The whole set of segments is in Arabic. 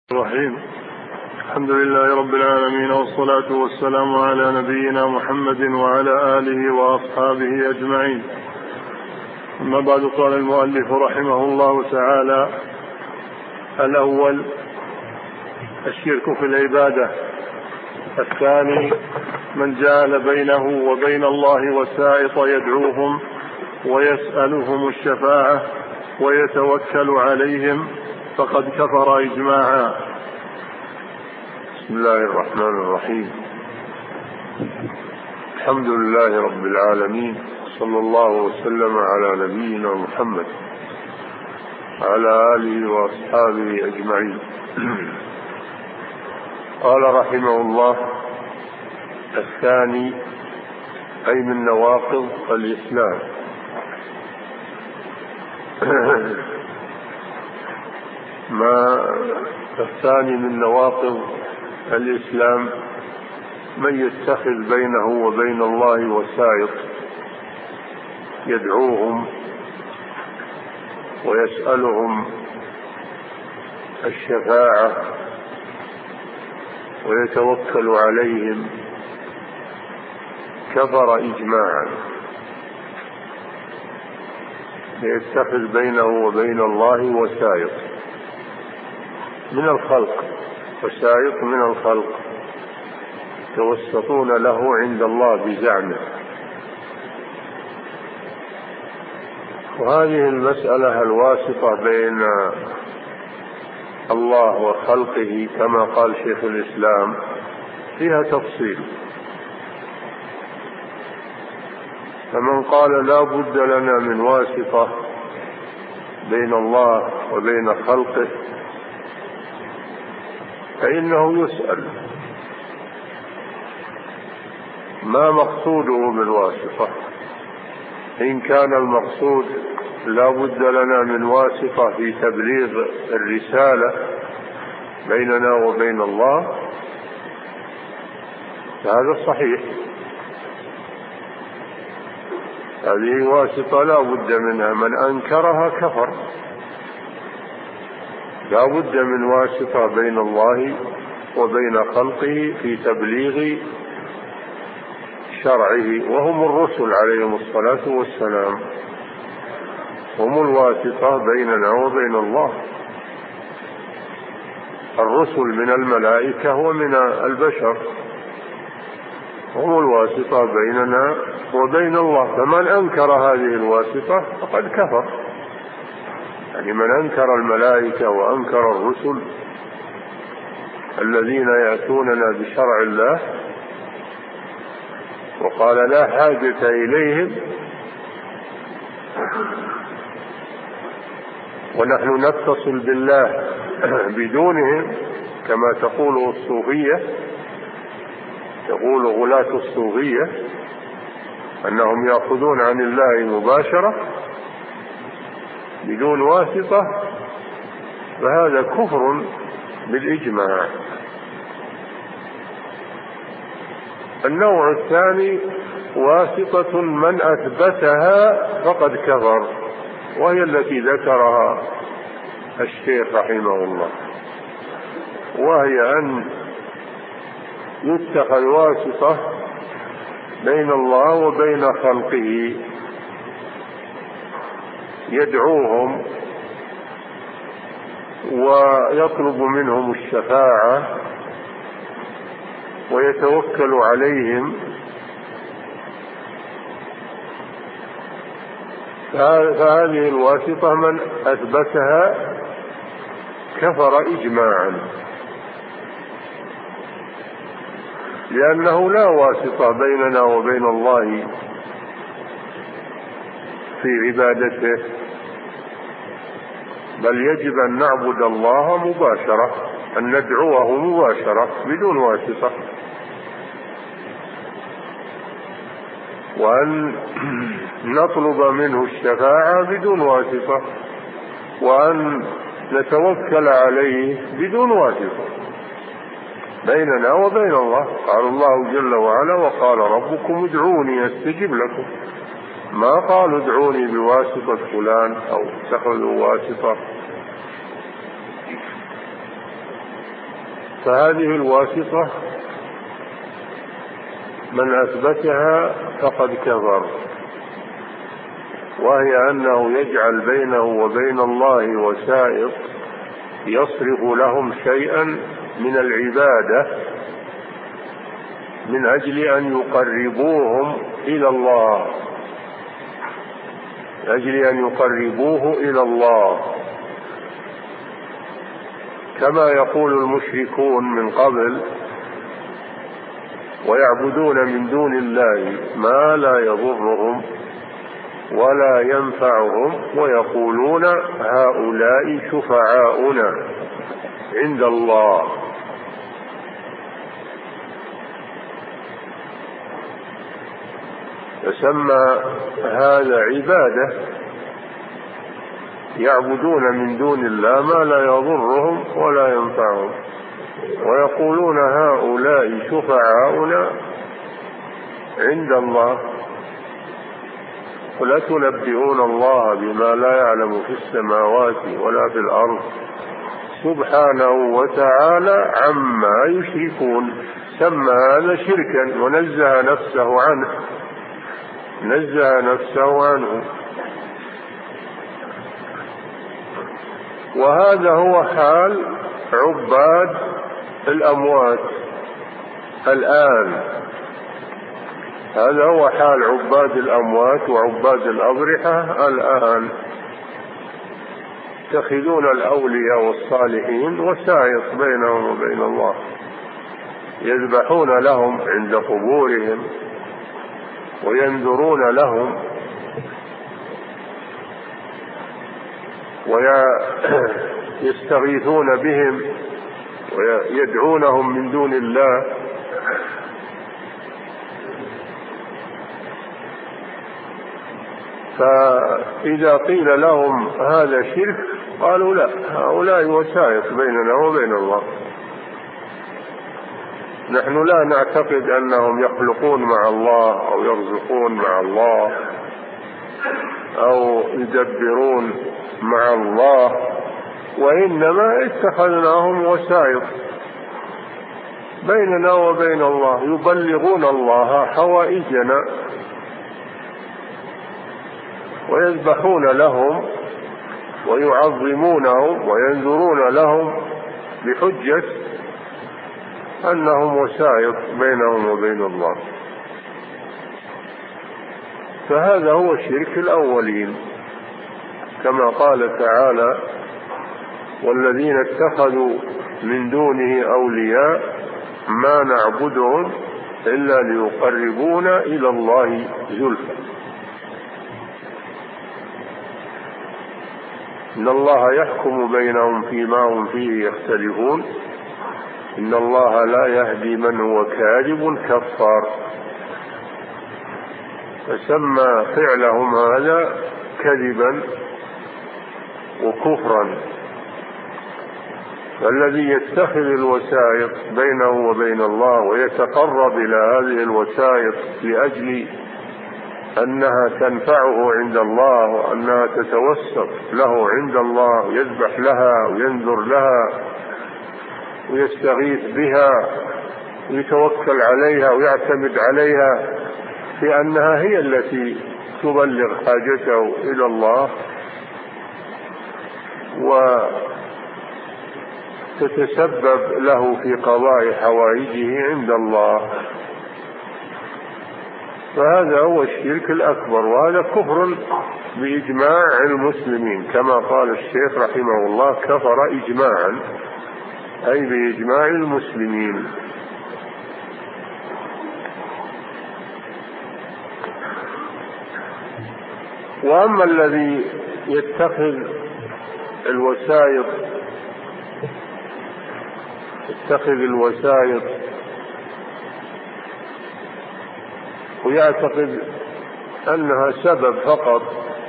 الرحيم. الحمد لله رب العالمين، والصلاة والسلام على نبينا محمد وعلى آله وأصحابه أجمعين. أما بعد، قال المؤلف رحمه الله تعالى: الأول الشرك في العبادة. الثاني من جعل بينه وبين الله وسائط يدعوهم ويسألهم الشفاعة ويتوكل عليهم فقد كفر إجماعا. بسم الله الرحمن الرحيم. الحمد لله رب العالمين، صلى الله وسلم على نبينا محمد وعلى آله وأصحابه أجمعين. قال رحمه الله: الثاني أي من نواقض الإسلام. ما الثاني من نواقض الإسلام من يتخذ بينه وبين الله وسائط يدعوهم ويسألهم الشفاعة ويتوكل عليهم، كفر إجماعا. يتخذ بينه وبين الله وسائط من الخلق، وسائط من الخلق يتوسطون له عند الله بزعمه. وهذه المسألة الواسطة بين الله وخلقه كما قال شيخ الإسلام فيها تفصيل. فمن قال لا بد لنا من واسطة بين الله وبين خلقه فإنه يسأل ما مقصوده بالواسطة. إن كان المقصود لا بد لنا من واسطة في تبليغ الرسالة بيننا وبين الله فهذا صحيح، هذه واسطة لا بد منها، من أنكرها كفر. لا بد من واسطة بين الله وبين خلقه في تبليغ شرعه، وهم الرسل عليهم الصلاة والسلام، هم الواسطة بيننا وبين الله. الرسل من الملائكة ومن البشر هم الواسطة بيننا وبين الله. فمن أنكر هذه الواسطة فقد كفر. يعني من أنكر الملائكة وأنكر الرسل الذين يأتوننا بشرع الله وقال لا حاجة إليهم ونحن نتصل بالله بدونهم، كما تقول الصوفية، تقول غلاة الصوفية أنهم يأخذون عن الله مباشرة بدون واسطة، فهذا كفر بالإجماع. النوع الثاني واسطة من أثبتها فقد كفر، وهي التي ذكرها الشيخ رحمه الله، وهي أن يتخذ واسطة بين الله وبين خلقه يدعوهم ويطلب منهم الشفاعة ويتوكل عليهم، فهذه الواسطة من أثبتها كفر إجماعا، لأنه لا واسطة بيننا وبين الله في عبادته، بل يجب أن نعبد الله مباشرة، أن ندعوه مباشرة بدون واسطة، وأن نطلب منه الشفاعة بدون واسطة، وأن نتوكل عليه بدون واسطة بيننا وبين الله. قال الله جل وعلا: وقال ربكم ادعوني أستجب لكم. ما قالوا ادعوني بواسطة فلان أو اتخذوا واسطة. فهذه الواسطة من أثبتها فقد كفر، وهي أنه يجعل بينه وبين الله وسائط يصرف لهم شيئا من العبادة من أجل أن يقربوهم إلى الله، أجل أن يقربوه إلى الله، كما يقول المشركون من قبل: ويعبدون من دون الله ما لا يضرهم ولا ينفعهم ويقولون هؤلاء شفعاؤنا عند الله. فسمى هذا عبادة، يعبدون من دون الله ما لا يضرهم ولا ينفعهم ويقولون هؤلاء شفعاؤنا عند الله. ولا تنبئون الله بما لا يعلم في السماوات ولا في الأرض سبحانه وتعالى عما يشركون. سمى هذا شركا ونزه نفسه عنه، نزه نفسه عنه. وهذا هو حال عباد الأموات الآن، هذا هو حال عباد الأموات وعباد الأضرحة الآن، يتخذون الأولياء والصالحين وسائط بينهم وبين الله، يذبحون لهم عند قبورهم وينذرون لهم ويستغيثون بهم ويدعونهم من دون الله. فإذا قيل لهم هذا شرك قالوا لا، هؤلاء وسائط بيننا وبين الله، نحن لا نعتقد أنهم يخلقون مع الله أو يرزقون مع الله أو يدبرون مع الله، وإنما اتخذناهم وسائط بيننا وبين الله، يبلغون الله حوائجنا ويذبحون لهم ويعظمونهم وينذرون لهم بحجة أنهم وسائط بينهم وبين الله. فهذا هو شرك الأولين، كما قال تعالى: والذين اتخذوا من دونه أولياء ما نعبدهم إلا ليقربونا إلى الله زلفى. إن الله يحكم بينهم فيما هم فيه يختلفون إن الله لا يهدي من هو كاذب كفار. فسمى فعلهم هذا كذبا وكفرا. فالذي يتخذ الوسائط بينه وبين الله ويتقرب إلى هذه الوسائط لأجل أنها تنفعه عند الله وأنها تتوسط له عند الله، يذبح لها وينذر لها ويستغيث بها ويتوكل عليها ويعتمد عليها في أنها هي التي تبلغ حاجته إلى الله وتتسبب له في قضاء حوائجه عند الله، فهذا هو الشرك الأكبر، وهذا كفر بإجماع المسلمين، كما قال الشيخ رحمه الله: كفر إجماعا، أي بإجماع المسلمين. وأما الذي يتخذ الوسائط ويعتقد أنها سبب فقط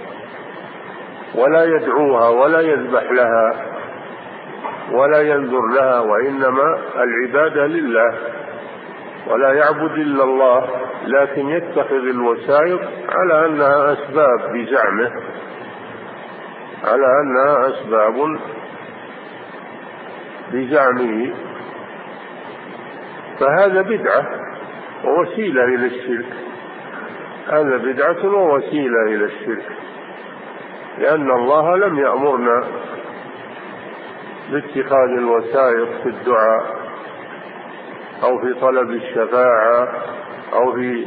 ولا يدعوها ولا يذبح لها ولا ينذر لها، وإنما العبادة لله ولا يعبد إلا الله، لكن يتخذ الوسائط على أنها أسباب بزعمه، على أنها أسباب بزعمه، فهذا بدعة ووسيلة إلى الشرك، هذا بدعة ووسيلة إلى الشرك، لأن الله لم يأمرنا باتخاذ الوسائط في الدعاء أو في طلب الشفاعة أو في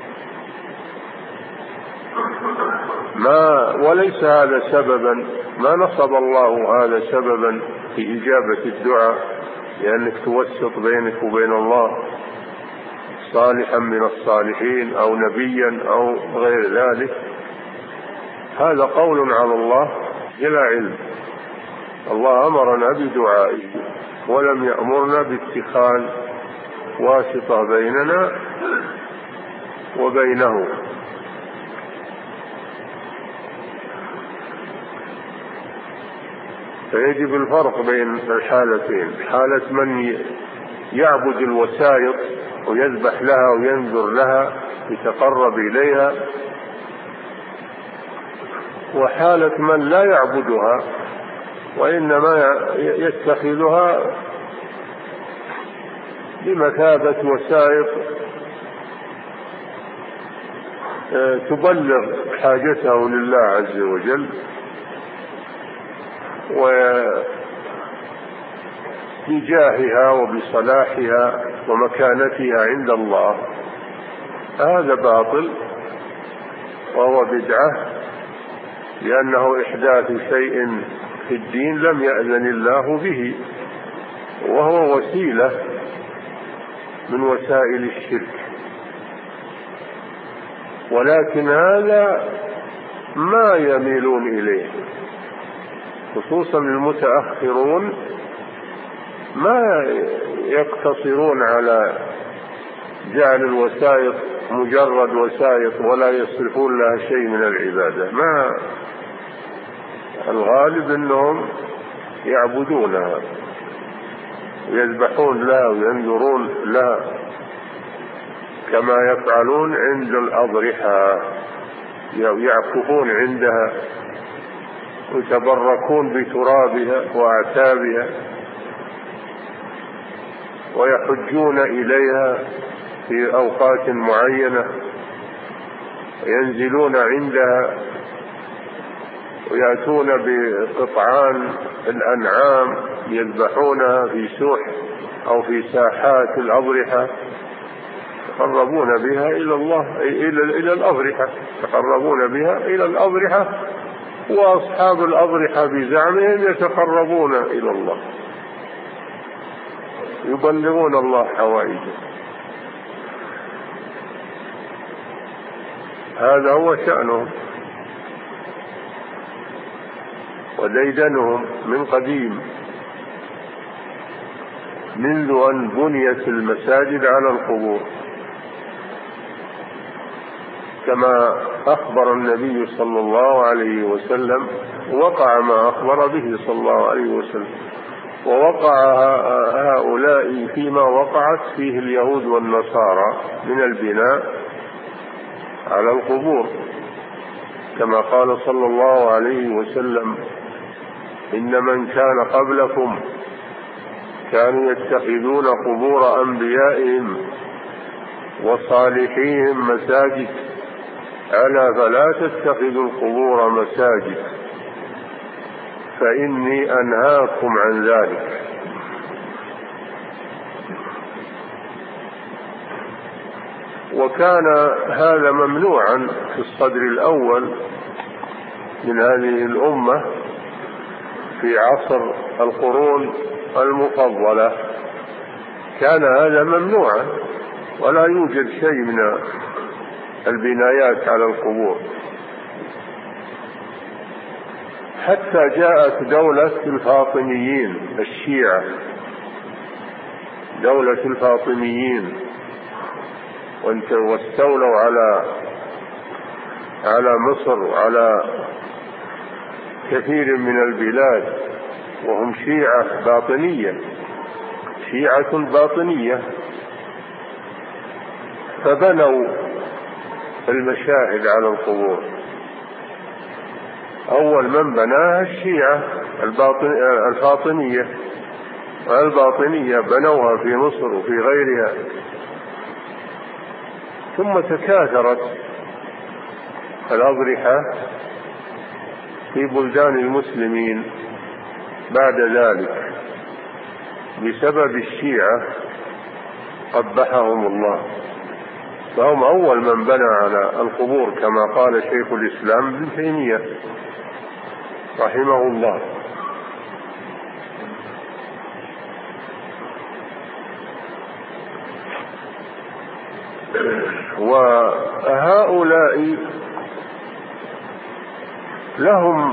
وليس هذا سببا، ما نصب الله هذا سببا في إجابة الدعاء، لأنك توسط بينك وبين الله صالحا من الصالحين أو نبيا أو غير ذلك. هذا قول على الله بلا علم. الله أمرنا بدعائه ولم يأمرنا باتخاذ واسطة بيننا وبينه. فيجب الفرق بين الحالتين، حالة من يعبد الوسائط ويذبح لها وينذر لها يتقرب إليها، وحالة من لا يعبدها وإنما يتخذها بمثابة وسائط تبلغ حاجته لله عز وجل وبجاهها وبصلاحها ومكانتها عند الله. هذا باطل وهو بدعة، لأنه إحداث شيء في الدين لم يأذن الله به، وهو وسيلة من وسائل الشرك. ولكن هذا ما يميلون إليه، خصوصا المتأخرون ما يقتصرون على جعل الوسائط مجرد وسائط ولا يصرفون لها شيء من العبادة. ما الغالب أنهم يعبدونها ويذبحون لها وينذرون لها، كما يفعلون عند الأضرحة، يعكفون عندها ويتبركون بترابها وأعتابها ويحجون إليها في أوقات معينة، ينزلون عندها ويأتون بقطعان الأنعام يذبحونها في سوح أو في ساحات الأضرحة، يتقربون بها إلى الله، إلى الأضرحة، يتقربون بها إلى الأضرحة، وأصحاب الأضرحة بزعمهم يتقربون إلى الله، يبلغون الله حوائجه. هذا هو شأنهم وديدنهم من قديم، منذ أن بنيت المساجد على القبور، كما أخبر النبي صلى الله عليه وسلم، وقع ما أخبر به صلى الله عليه وسلم، ووقع هؤلاء فيما وقعت فيه اليهود والنصارى من البناء على القبور، كما قال صلى الله عليه وسلم: إن من كان قبلكم كانوا يتخذون قبور أنبيائهم وصالحيهم مساجد، ألا فلا تتخذوا القبور مساجد فإني أنهاكم عن ذلك. وكان هذا ممنوعا في الصدر الأول من هذه الأمة في عصر القرون المفضلة، كان هذا ممنوعا، ولا يوجد شيء من البنايات على القبور، حتى جاءت دولة الفاطميين الشيعة، دولة الفاطميين، واستولوا على مصر وعلى كثير من البلاد، وهم شيعة باطنية، شيعة باطنية، فبنوا المشاهد على القبور. أول من بناها الشيعة الفاطمية الباطنية بنوها في مصر وفي غيرها، ثم تكاثرت الأضرحة في بلدان المسلمين بعد ذلك بسبب الشيعة قبحهم الله، فهم أول من بنى على القبور كما قال شيخ الإسلام ابن تيمية رحمه الله. وهؤلاء لهم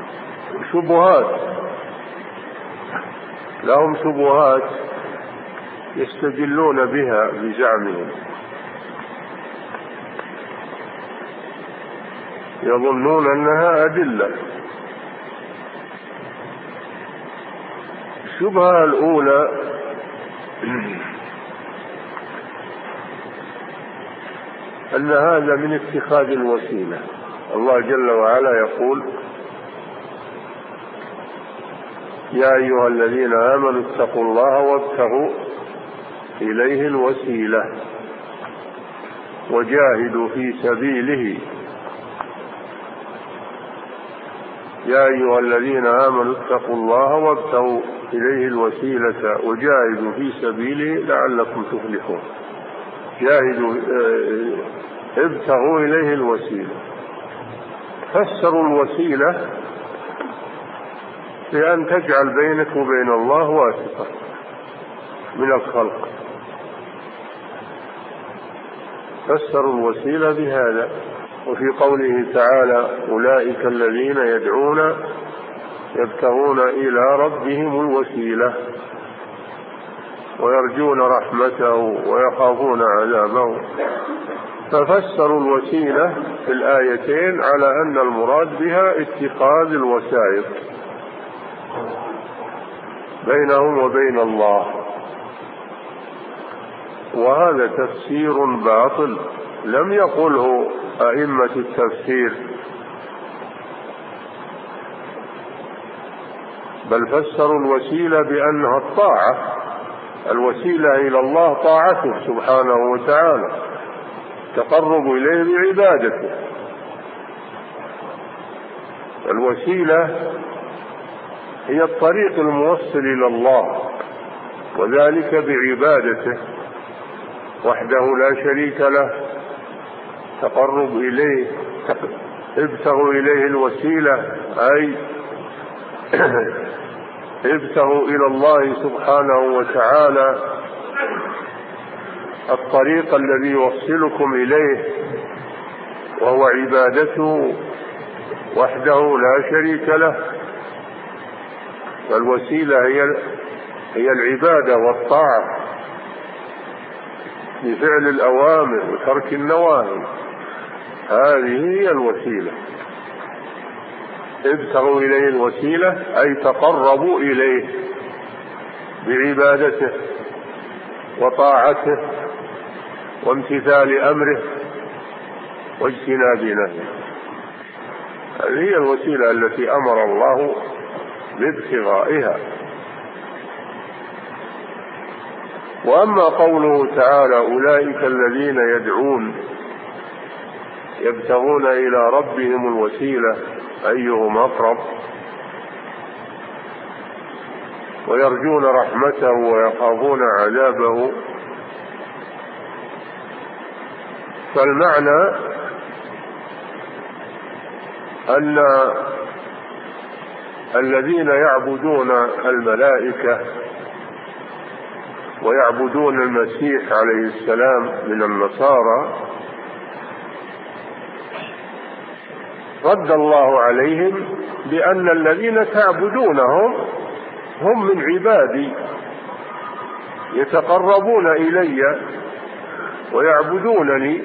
شبهات يستدلون بها بزعمهم، يظنون أنها أدلة. الشبهة الأولى أن هذا من اتخاذ الوسيلة. الله جل وعلا يقول: يا أيها الذين آمنوا اتقوا الله وابتغوا إليه الوسيلة وجاهدوا في سبيله. يا أيها الذين آمنوا اتقوا الله وابتغوا إليه الوسيلة وجاهدوا في سبيله لعلكم تفلحون. ابتغوا إليه الوسيلة، فسروا الوسيلة بأن تجعل بينك وبين الله واسطة من الخلق، فسروا الوسيلة بهذا. وفي قوله تعالى: أولئك الذين يدعون يبتغون إلى ربهم الوسيلة ويرجون رحمته ويخافون عذابه، ففسروا الوسيلة في الآيتين على أن المراد بها اتخاذ الوسائط بينهم وبين الله، وهذا تفسير باطل لم يقله أئمة التفسير، بل فسروا الوسيلة بأنها الطاعة. الوسيلة إلى الله طاعته سبحانه وتعالى، تقرب إليه بعبادته. الوسيلة هي الطريق الموصل إلى الله، وذلك بعبادته وحده لا شريك له، تقرب إليه. ابتغوا إليه الوسيلة أي ابتغوا إلى الله سبحانه وتعالى الطريق الذي يوصلكم إليه، وهو عبادته وحده لا شريك له. فالوسيلة هي العبادة والطاعة بفعل الأوامر وترك النواهي، هذه هي الوسيلة. ابتغوا إليه الوسيلة أي تقربوا إليه بعبادته وطاعته وامتثال أمره واجتناب نهيه. هذه هي الوسيلة التي أمر الله بابتغائها. وأما قوله تعالى: أولئك الذين يدعون يبتغون إلى ربهم الوسيلة أيهم أقرب ويرجون رحمته ويخافون عذابه، فالمعنى أن الذين يعبدون الملائكة ويعبدون المسيح عليه السلام من النصارى رد الله عليهم بأن الذين تعبدونهم هم من عبادي يتقربون إلي ويعبدونني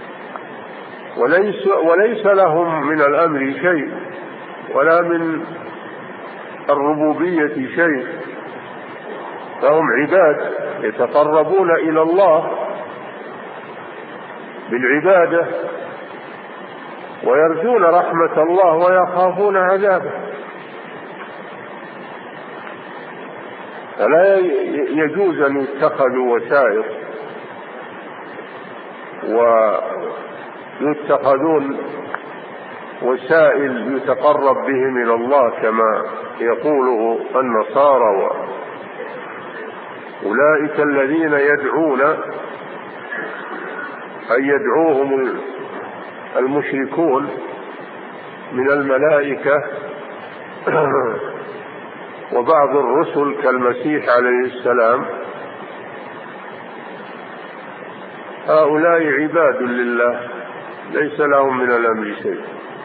وليس لهم من الأمر شيء ولا من الربوبية شيء، فهم عباد يتقربون إلى الله بالعبادة ويرجون رحمة الله ويخافون عذابه. فلا يجوز أن يتخذوا وسائط ويتخذون وسائل يتقرب بهم إلى الله كما يقوله النصارى أولئك الذين يدعون أن يدعوهم المشركون من الملائكة وبعض الرسل كالمسيح عليه السلام، هؤلاء عباد لله ليس لهم من الأمر شيء،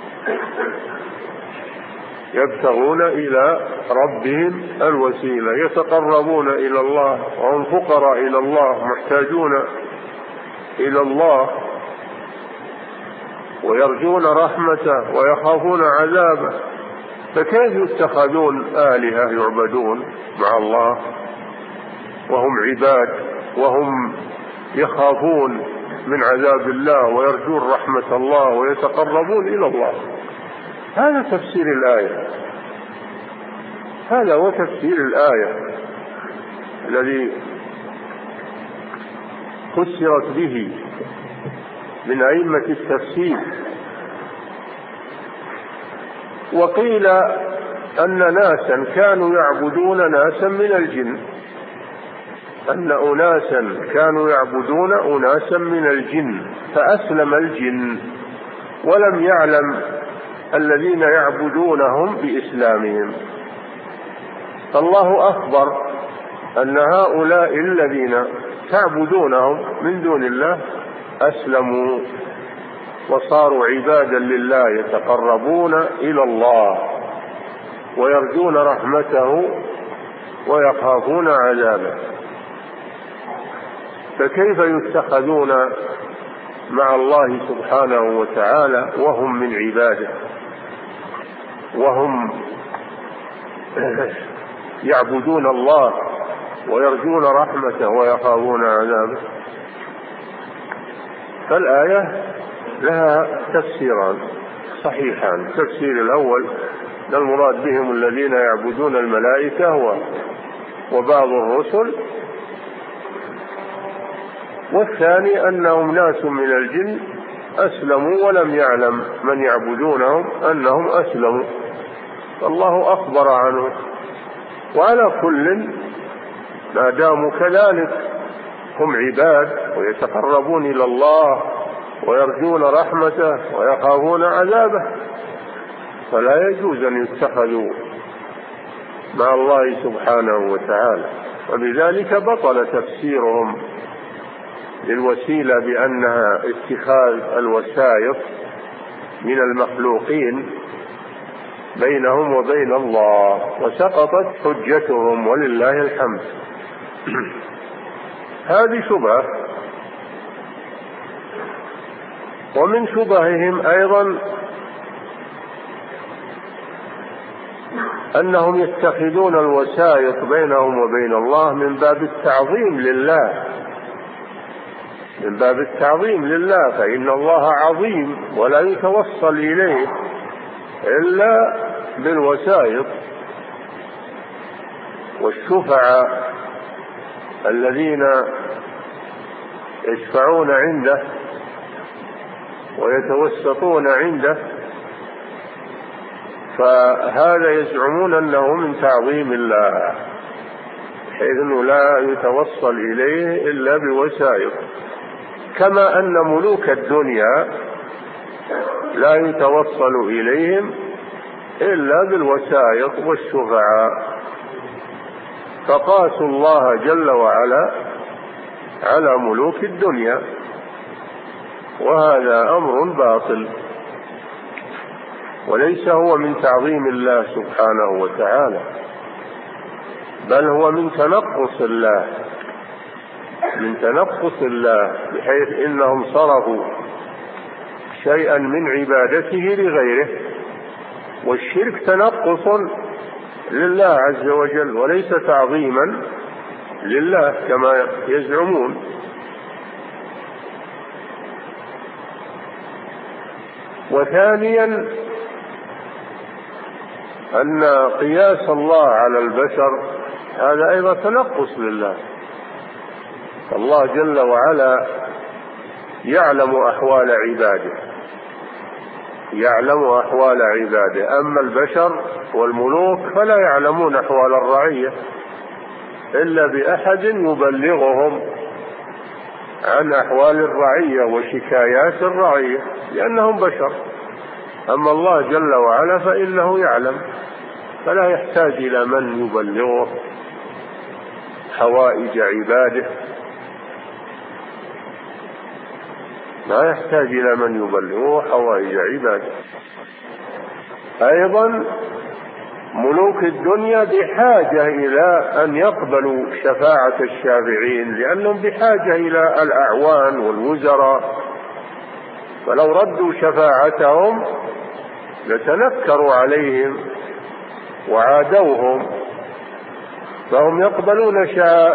يبتغون إلى ربهم الوسيلة، يتقربون إلى الله وهم فقراء إلى الله محتاجون إلى الله، ويرجون رحمته ويخافون عذابه. فكيف يتخذون آلهة يعبدون مع الله وهم عباد، وهم يخافون من عذاب الله ويرجون رحمة الله ويتقربون إلى الله؟ هذا تفسير الآية، هذا هو تفسير الآية الذي فسرت به من أئمة التفسير. وقيل أن ناسا كانوا يعبدون ناسا من الجن، أن أناسا كانوا يعبدون أناسا من الجن فأسلم الجن ولم يعلم الذين يعبدونهم بإسلامهم، فالله أخبر أن هؤلاء الذين تعبدونهم من دون الله أسلموا وصاروا عبادا لله يتقربون إلى الله ويرجون رحمته ويخافون عذابه. فكيف يتخذون مع الله سبحانه وتعالى وهم من عباده وهم يعبدون الله ويرجون رحمته ويخافون عذابه؟ فالآية لها تفسيران صحيحان. التفسير الأول المراد بهم الذين يعبدون الملائكة وبعض الرسل، والثاني أنهم ناس من الجن أسلموا ولم يعلم من يعبدونهم أنهم أسلموا، فالله أخبر عنه. وعلى كل ما داموا كذلك هم عباد ويتقربون إلى الله ويرجون رحمته ويخافون عذابه، فلا يجوز أن يتخذوا مع الله سبحانه وتعالى. وبذلك بطل تفسيرهم للوسيلة بأنها اتخاذ الوسائط من المخلوقين بينهم وبين الله، وسقطت حجتهم ولله الحمد. هذه شبهة. ومن شبههم أيضا أنهم يتخذون الوسائط بينهم وبين الله من باب التعظيم لله، من باب التعظيم لله، فإن الله عظيم ولا يتوصل إليه إلا بالوسائط. والشفعاء الذين يشفعون عنده ويتوسطون عنده فهذا يزعمون أنه من تعظيم الله، حيث أنه لا يتوصل إليه إلا بوسائط، كما أن ملوك الدنيا لا يتوصل إليهم إلا بالوسائط والشفعاء، فقاسوا الله جل وعلا على ملوك الدنيا، وهذا أمر باطل وليس هو من تعظيم الله سبحانه وتعالى، بل هو من تنقص الله، من تنقص الله، بحيث إنهم صرفوا شيئا من عبادته لغيره، والشرك تنقص لله عز وجل وليس تعظيما لله كما يزعمون. وثانيا أن قياس الله على البشر هذا أيضا تنقص لله. الله جل وعلا يعلم أحوال عباده، يعلم أحوال عباده. أما البشر والملوك فلا يعلمون أحوال الرعية إلا بأحد يبلغهم عن أحوال الرعية وشكايات الرعية، لأنهم بشر. أما الله جل وعلا فإنه يعلم، فلا يحتاج إلى من يبلغه حوائج عباده، ما يحتاج إلى من يبلغه حوائج عباده. أيضا ملوك الدنيا بحاجة إلى أن يقبلوا شفاعة الشافعين، لأنهم بحاجة إلى الأعوان والوزراء، فلو ردوا شفاعتهم لتنكروا عليهم وعادوهم، فهم يقبلون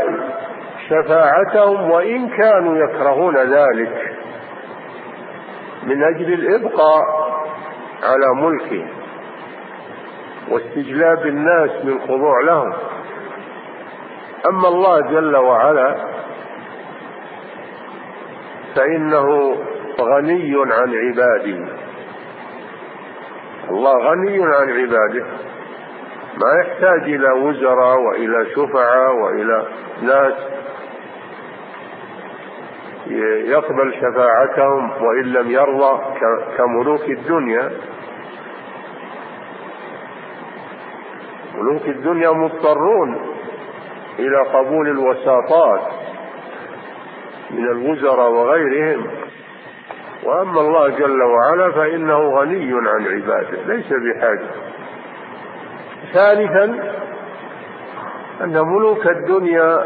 شفاعتهم وإن كانوا يكرهون ذلك من أجل الإبقاء على ملكه واستجلاب الناس من خضوع لهم. أما الله جل وعلا فإنه غني عن عباده، الله غني عن عباده، ما يحتاج إلى وزراء وإلى شفعاء وإلى ناس يقبل شفاعتهم وإن لم يرضى كملوك الدنيا. ملوك الدنيا مضطرون إلى قبول الوساطات من الوزراء وغيرهم، وأما الله جل وعلا فإنه غني عن عباده ليس بحاجة. ثالثا أن ملوك الدنيا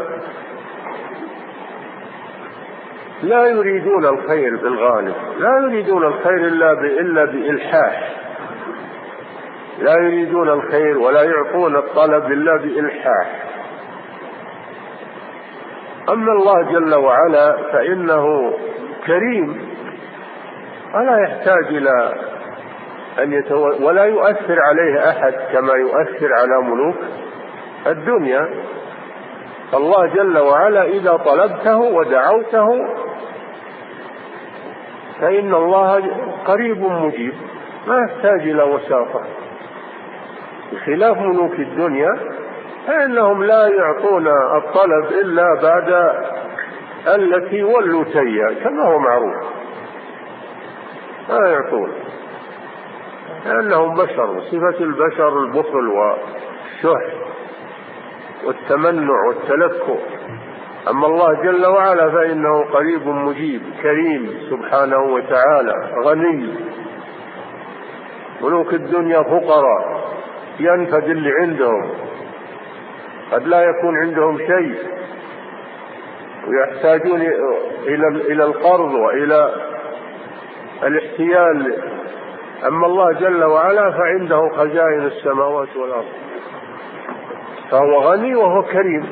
لا يريدون الخير بالغالب، لا يريدون الخير إلا بإلحاح، لا يريدون الخير ولا يعطون الطلب إلا بإلحاح. أما الله جل وعلا فإنه كريم ولا يحتاج إلى أن ولا يؤثر عليه أحد كما يؤثر على ملوك الدنيا. الله جل وعلا إذا طلبته ودعوته فإن الله قريب مجيب، ما يحتاج إلى وساطة، بخلاف ملوك الدنيا فإنهم لا يعطون الطلب إلا بعد التي ولوا تيا كما هو معروف، لا يعطون لأنهم بشر، صفة البشر البخل والشح والتمنع والتلكؤ. أما الله جل وعلا فإنه قريب مجيب كريم سبحانه وتعالى غني. ملوك الدنيا فقراء ينفد اللي عندهم، قد لا يكون عندهم شيء ويحتاجون إلى القرض وإلى الاحتيال. أما الله جل وعلا فعنده خزائن السماوات والأرض، فهو غني وهو كريم،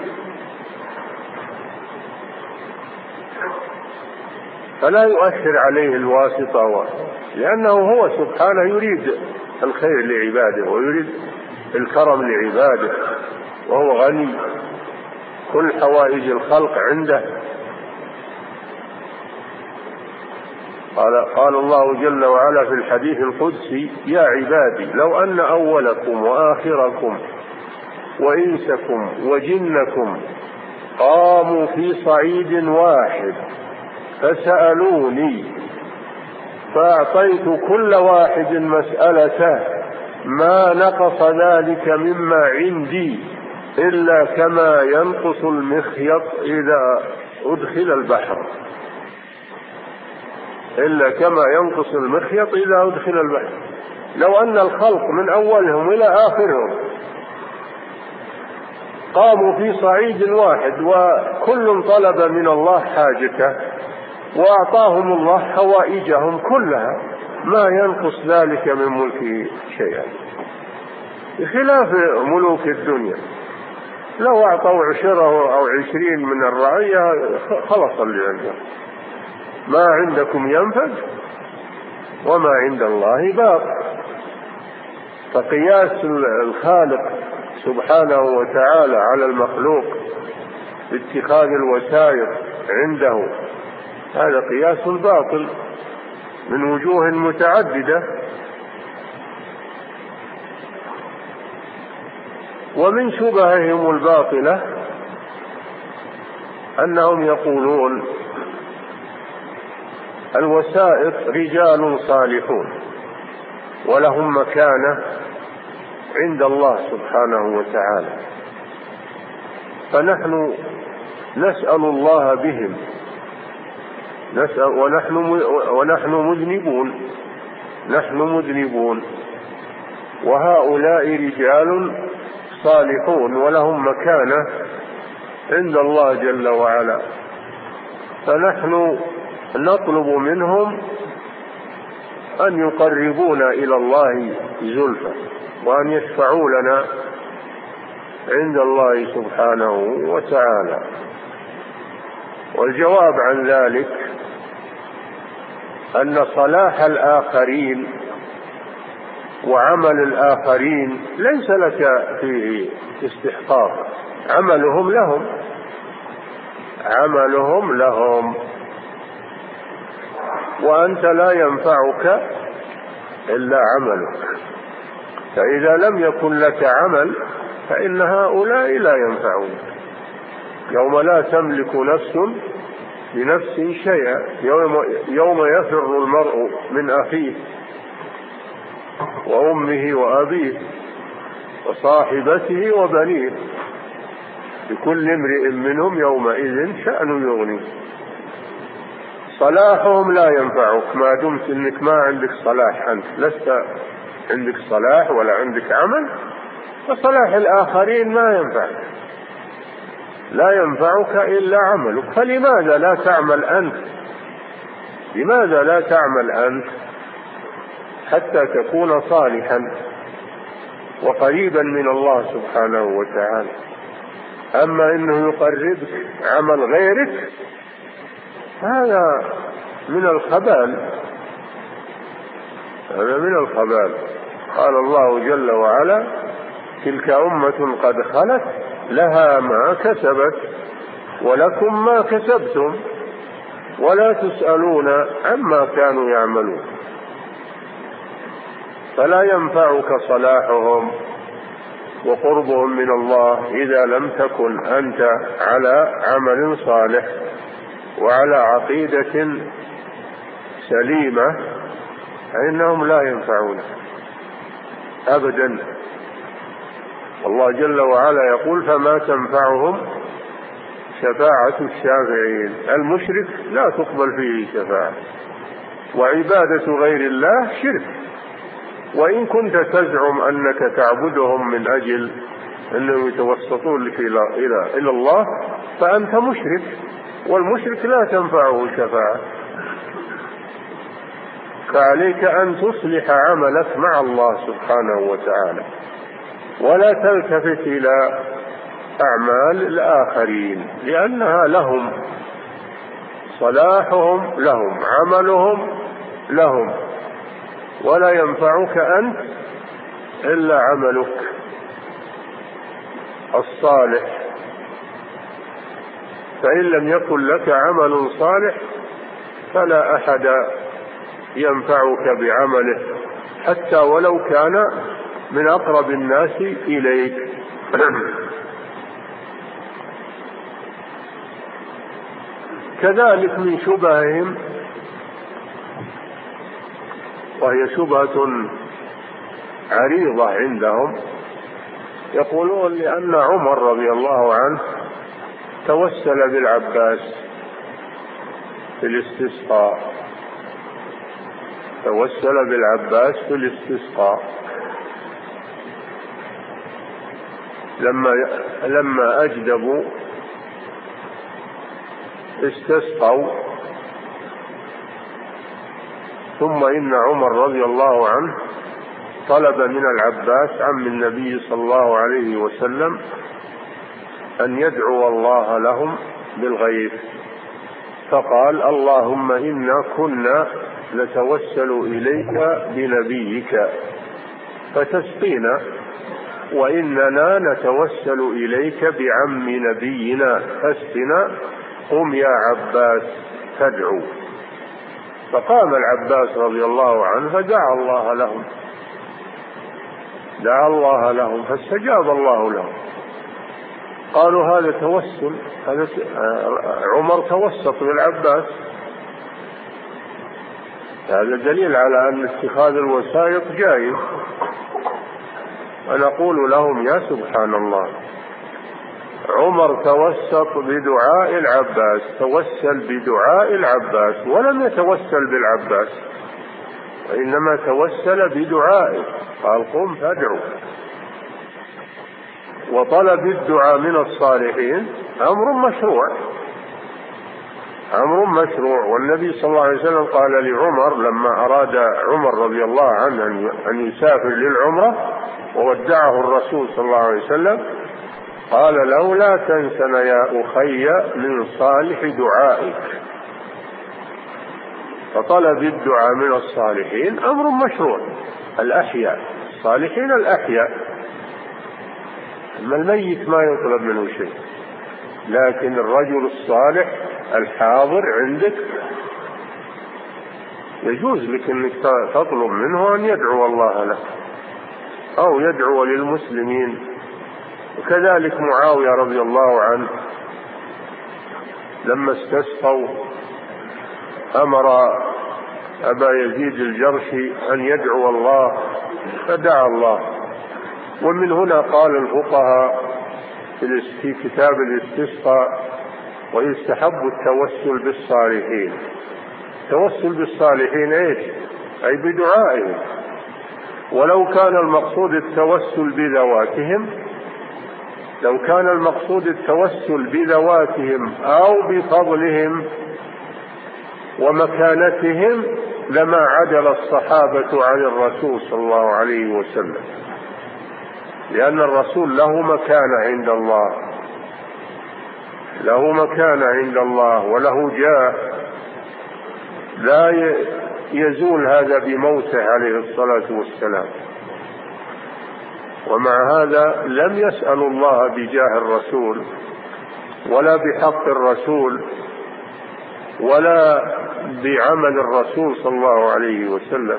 فلا يؤثر عليه الواسطة، لأنه هو سبحانه يريد الخير لعباده ويريد الكرم لعباده، وهو غني، كل حوائج الخلق عنده. قال الله جل وعلا في الحديث القدسي: يا عبادي لو أن أولكم وآخركم وإنسكم وجنكم قاموا في صعيد واحد فسألوني فأعطيت كل واحد مسألته ما نقص ذلك مما عندي إلا كما ينقص المخيط إذا أدخل البحر، إلا كما ينقص المخيط إذا أدخل البحر. لو أن الخلق من أولهم إلى آخرهم قاموا في صعيد واحد وكل طلب من الله حاجته وأعطاهم الله حوائجهم كلها ما ينقص ذلك من ملكه شيئا، بخلاف ملوك الدنيا لو أعطوا 10 أو 20 من الرعية خلص اللي عنده، ما عندكم ينفد وما عند الله باق. فقياس الخالق سبحانه وتعالى على المخلوق باتخاذ الوسائط عنده، هذا قياس باطل من وجوه متعددة. ومن شبههم الباطلة أنهم يقولون الوسائط رجال صالحون ولهم مكانة عند الله سبحانه وتعالى، فنحن نسأل الله بهم، ونحن مذنبون، وهؤلاء رجال صالحون ولهم مكانة عند الله جل وعلا، فنحن نطلب منهم أن يقربونا إلى الله زلفى وأن يشفعوا لنا عند الله سبحانه وتعالى. والجواب عن ذلك أن صلاح الآخرين وعمل الآخرين ليس لك فيه استحقاق، عملهم لهم وأنت لا ينفعك إلا عملك، فإذا لم يكن لك عمل فإن هؤلاء لا ينفعون. يوم لا تملك نفس لنفس شيئا، يوم يفر المرء من أخيه وأمه وأبيه وصاحبته وبنيه، لكل امرئ منهم يومئذ شأن يغني. صلاحهم لا ينفعك ما دمت انك ما عندك صلاح، انت لست عندك صلاح ولا عندك عمل، فصلاح الآخرين لا ينفعك إلا عملك. فلماذا لا تعمل أنت حتى تكون صالحا وقريبا من الله سبحانه وتعالى؟ أما إنه يقربك عمل غيرك هذا من الخبال. قال الله جل وعلا: تلك أمة قد خلت لها ما كسبت ولكم ما كسبتم ولا تسألون عما كانوا يعملون. فلا ينفعك صلاحهم وقربهم من الله إذا لم تكن أنت على عمل صالح وعلى عقيدة سليمة، فإنهم لا ينفعونك أبدا. الله جل وعلا يقول: فما تنفعهم شفاعة الشافعين. المشرك لا تقبل فيه شفاعة، وعبادة غير الله شرك. وإن كنت تزعم أنك تعبدهم من أجل أنهم يتوسطون لك إلى الله فأنت مشرك، والمشرك لا تنفعه الشفاعة. فعليك أن تصلح عملك مع الله سبحانه وتعالى، ولا تلتفت إلى أعمال الآخرين، لأنها لهم، صلاحهم لهم، عملهم لهم، ولا ينفعك أنت إلا عملك الصالح. فإن لم يكن لك عمل صالح فلا أحد ينفعك بعمله، حتى ولو كان من أقرب الناس إليك. كذلك من شبههم، وهي شبهة عريضة عندهم، يقولون لأن عمر رضي الله عنه توسل بالعباس في الاستسقاء، لما أجدبوا استسقوا، ثم إن عمر رضي الله عنه طلب من العباس عم النبي صلى الله عليه وسلم أن يدعو الله لهم بالغيث، فقال: اللهم إنا كنا نتوسل إليك بنبيك فتسقينا وإننا نتوسل إليك بعم نبينا فاسقنا، قم يا عباس فادعو. فقام العباس رضي الله عنه فدعا الله لهم، دعا الله لهم فاستجاب الله لهم. قالوا هذا توسل، هذا عمر توسط بالعباس. هذا دليل على أن اتخاذ الوسائط جائز. ونقول لهم يا سبحان الله، عمر توسط بدعاء العباس، توسل بدعاء العباس ولم يتوسل بالعباس، وإنما توسل بدعائه، قال قم فادعو. وطلب الدعاء من الصالحين أمر مشروع، أمر مشروع. والنبي صلى الله عليه وسلم قال لعمر لما أراد عمر رضي الله عنه أن يسافر للعمرة وودعه الرسول صلى الله عليه وسلم، قال له لا تنسنا يا أخي من صالح دعائك. فطلب الدعاء من الصالحين أمر مشروع، الأحياء، الصالحين الأحياء. أما الميت ما يطلب منه شيء، لكن الرجل الصالح الحاضر عندك يجوز لك أنك تطلب منه أن يدعو الله لك أو يدعو للمسلمين. وكذلك معاوية رضي الله عنه لما استسقوا أمر أبا يزيد الجرشي أن يدعو الله فدعا الله. ومن هنا قال الفقهاء في كتاب الاستسقاء ويستحب التوسل بالصالحين. التوسل بالصالحين ايش؟ أي بدعائهم. ولو كان المقصود التوسل بذواتهم، لو كان المقصود التوسل بذواتهم أو بفضلهم ومكانتهم لما عدل الصحابة عن الرسول صلى الله عليه وسلم، لأن الرسول له مكانة عند الله، له مكانة عند الله وله جاه لا يزول هذا بموته عليه الصلاة والسلام. ومع هذا لم يسألوا الله بجاه الرسول ولا بحق الرسول ولا بعمل الرسول صلى الله عليه وسلم،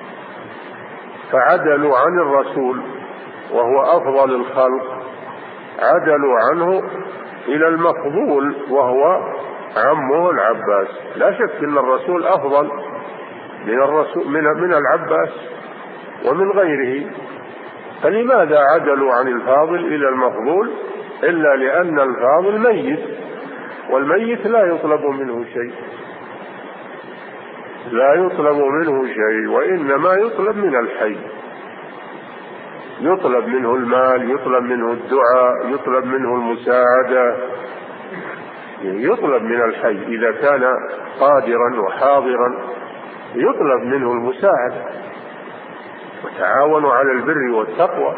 فعدلوا عن الرسول وهو أفضل الخلق، عدلوا عنه إلى المفضول وهو عمه العباس. لا شك أن الرسول أفضل من العباس ومن غيره، فلماذا عدلوا عن الفاضل إلى المفضول؟ إلا لأن الفاضل ميت، والميت لا يطلب منه شيء، لا يطلب منه شيء، وإنما يطلب من الحي، يطلب منه المال، يطلب منه الدعاء، يطلب منه المساعدة، يطلب من الحي إذا كان قادرا وحاضرا يطلب منه المساعدة. وتعاونوا على البر والتقوى.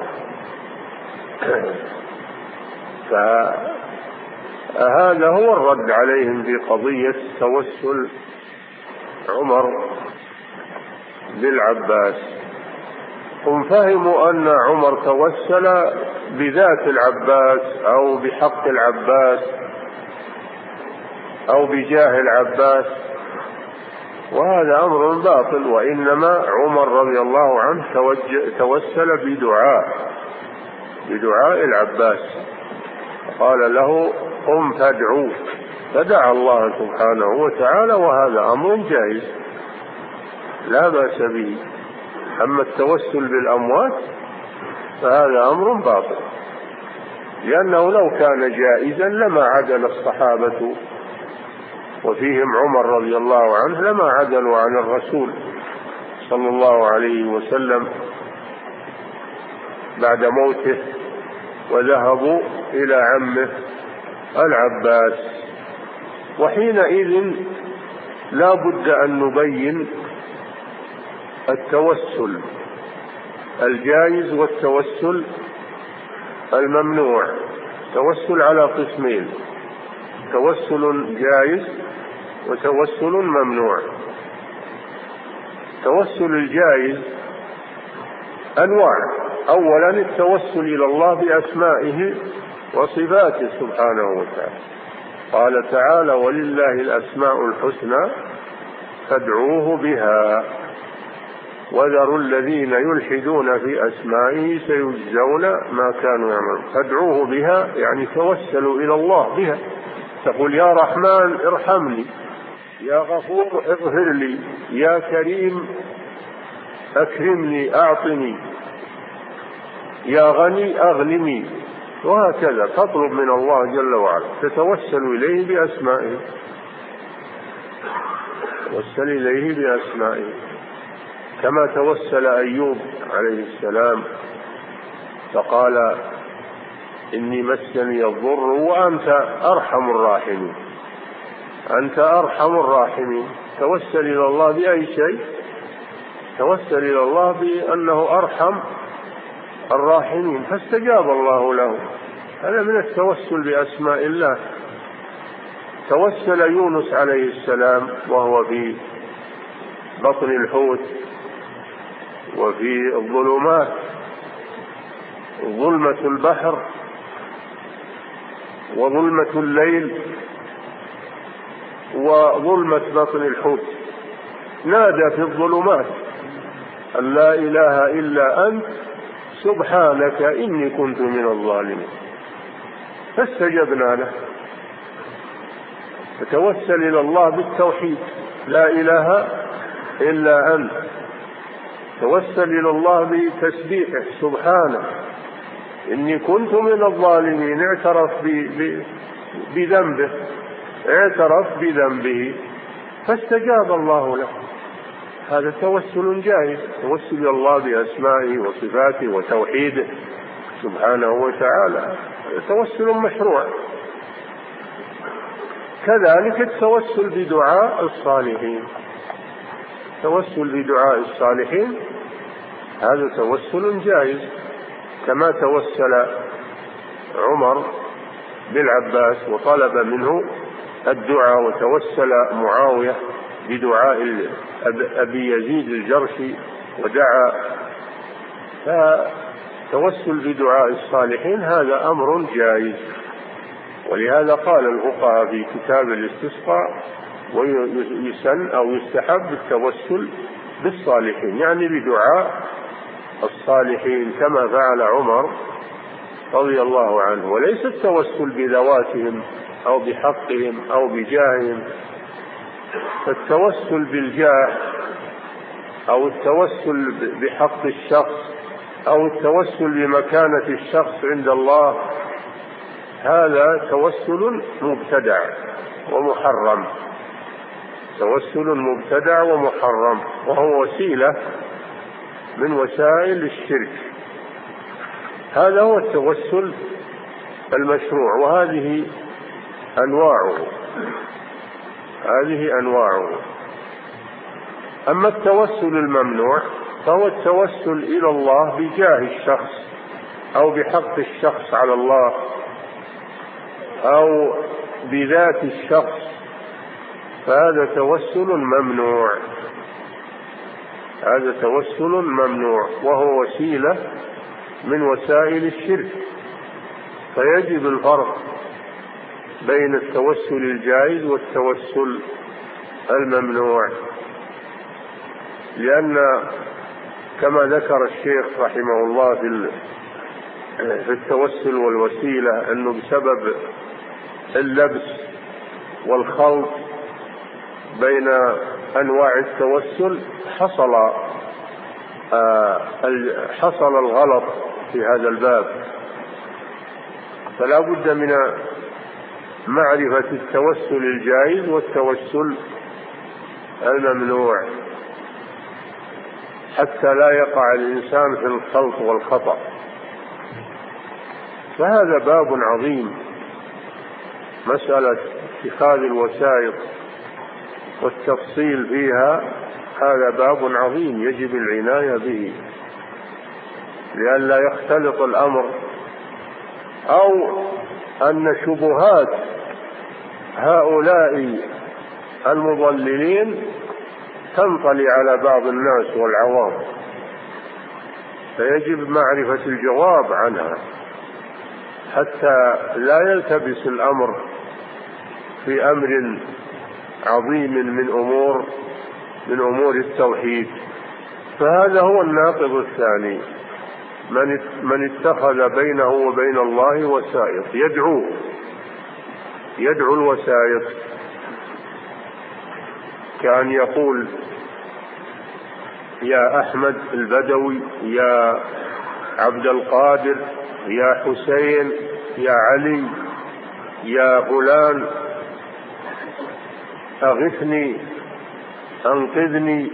فهذا هو الرد عليهم في قضية توسل عمر بالعباس. هم فهموا أن عمر توسل بذات العباس أو بحق العباس أو بجاه العباس، وهذا أمر باطل. وإنما عمر رضي الله عنه توسل بدعاء العباس، قال له قم فادعو، فدعا الله سبحانه وتعالى، وهذا أمر جائز لا بأس به. أما التوسل بالأموات فهذا أمر باطل، لأنه لو كان جائزا لما عدل الصحابة وفيهم عمر رضي الله عنه لما عدلوا عن الرسول صلى الله عليه وسلم بعد موته وذهبوا إلى عمه العباس. وحينئذ لا بد أن نبين التوسل الجائز والتوسل الممنوع. توسل على قسمين: توسل جائز وتوسل ممنوع. التوسل الجائز أنواع: أولا التوسل إلى الله بأسمائه وصفاته سبحانه وتعالى. قال تعالى: ولله الأسماء الحسنى فادعوه بها وذروا الذين يلحدون في أسمائه سيجزون ما كانوا يعملون. فادعوه بها يعني توسلوا إلى الله بها، تقول: يا رحمن ارحمني، يا غفور اغفر لي، يا كريم أكرمني أعطني، يا غني أغنني، وهكذا تطلب من الله جل وعلا، تتوسل إليه بأسمائه، توسل إليه بأسمائه، كما توسل أيوب عليه السلام فقال: إني مسني الضر وأنت أرحم الراحمين. أنت أرحم الراحمين. توسل إلى الله بأي شيء؟ توسل إلى الله بأنه أرحم الراحمين، فاستجاب الله له. هذا من التوسل بأسماء الله. توسل يونس عليه السلام وهو في بطن الحوت وفي الظلمات، ظلمة البحر وظلمة الليل وظلمة بطن الحوت، نادى في الظلمات أن لا إله إلا أنت سبحانك إني كنت من الظالمين، فاستجبنا له. فتوسل إلى الله بالتوحيد: لا إله إلا أنت. توسل إلى الله بتسبيحه: سبحانه إني كنت من الظالمين. اعترف بذنبه، اعترف بذنبه فاستجاب الله له. هذا توسل جائز، توسل إلى الله بأسمائه وصفاته وتوحيده سبحانه وتعالى، توسل مشروع. كذلك التوسل بدعاء الصالحين، توسل بدعاء الصالحين هذا توسل جائز، كما توسل عمر بالعباس وطلب منه الدعاء، وتوسل معاوية بدعاء أبي يزيد الجرشي ودعا. فتوسل بدعاء الصالحين هذا أمر جائز، ولهذا قال الفقهاء في كتاب الاستسقاء: ويسن أو يستحب التوسل بالصالحين، يعني بدعاء الصالحين كما فعل عمر رضي الله عنه، وليس التوسل بذواتهم أو بحقهم أو بجاههم. فالتوسل بالجاه أو التوسل بحق الشخص أو التوسل بمكانة الشخص عند الله هذا توسل مبتدع ومحرم، توسل مبتدع ومحرم، وهو وسيلة من وسائل الشرك. هذا هو التوسل المشروع، وهذه أنواعه، هذه أنواعه. أما التوسل الممنوع فهو التوسل إلى الله بجاه الشخص أو بحق الشخص على الله أو بذات الشخص، فهذا توسل ممنوع، هذا توسل ممنوع، وهو وسيلة من وسائل الشرك. فيجب الفرق بين التوسل الجائز والتوسل الممنوع، لأن كما ذكر الشيخ رحمه الله في التوسل والوسيلة أنه بسبب اللبس والخلط بين أنواع التوسل حصل الغلط في هذا الباب. فلا بد من معرفة التوسل الجائز والتوسل الممنوع حتى لا يقع الإنسان في الخلط والخطأ. فهذا باب عظيم، مسألة اتخاذ الوسائط والتفصيل فيها، هذا باب عظيم يجب العناية به لئلا يختلط الأمر، أو أن شبهات هؤلاء المضللين تنطلي على بعض الناس والعوام، فيجب معرفة الجواب عنها حتى لا يلتبس الأمر في أمر عظيم من أمور التوحيد. فهذا هو الناقض الثاني، من اتخذ بينه وبين الله وسائط، يدعو الوسائط، كان يقول يا أحمد البدوي، يا عبد القادر، يا حسين، يا علي، يا فلان، أغثني، أنقذني،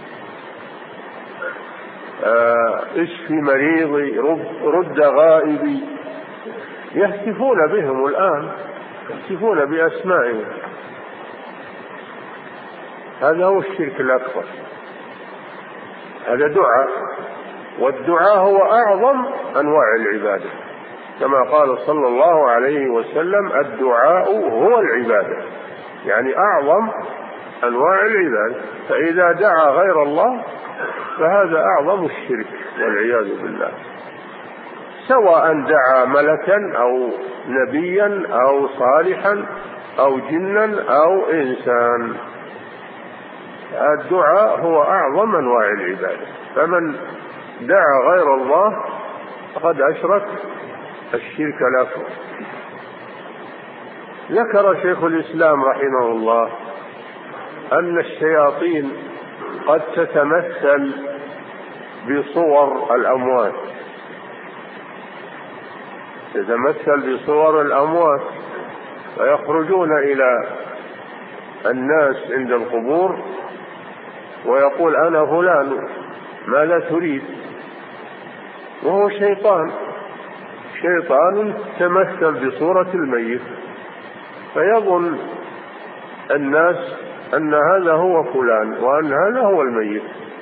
اشف مريضي، رد غائبي. يهتفون بهم الآن، يهتفون بأسمائهم. هذا هو الشرك الأكبر، هذا دعاء، والدعاء هو أعظم أنواع العبادة، كما قال صلى الله عليه وسلم الدعاء هو العبادة، يعني أعظم أنواع العبادة. فإذا دعا غير الله فهذا أعظم الشرك والعياذ بالله، سواء دعا ملكا أو نبيا أو صالحا أو جنا أو إنسان. الدعاء هو أعظم أنواع العبادة، فمن دعا غير الله فقد أشرك الشرك الأكبر. ذكر شيخ الإسلام رحمه الله أن الشياطين قد تتمثل بصور الأموات، تتمثل بصور الأموات، فيخرجون إلى الناس عند القبور ويقول أنا فلان ماذا تريد، وهو شيطان تمثل بصورة الميت، فيظن الناس أن هذا هو فلان وأن هذا هو الميت.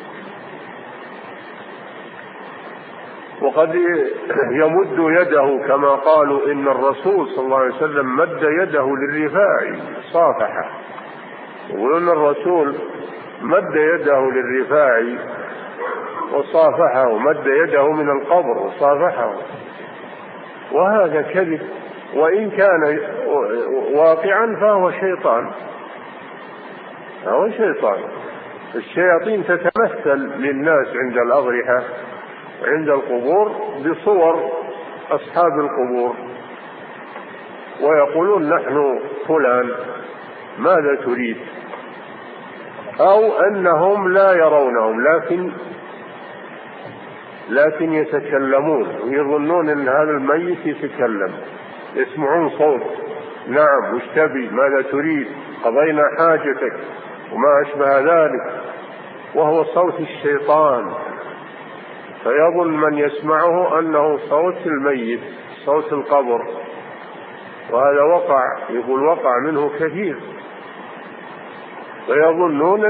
وقد يمد يده، كما قالوا إن الرسول صلى الله عليه وسلم مد يده للرفاعي صافحه، يقولون الرسول مد يده للرفاعي وصافحه، مد يده من القبر وصافحه، وهذا كذب، وإن كان واقعا فهو شيطان. الشياطين تتمثل للناس عند الأضرحة عند القبور بصور أصحاب القبور، ويقولون نحن فلان ماذا تريد، أو أنهم لا يرونهم لكن يتكلمون، ويظنون أن هذا الميت يتكلم، يسمعون صوت، نعم وش تبي، ماذا تريد، قضينا حاجتك، وما أشبه ذلك، وهو صوت الشيطان. فيظن من يسمعه أنه صوت الميت، صوت القبر، وهذا وقع منه كثير، فيظنون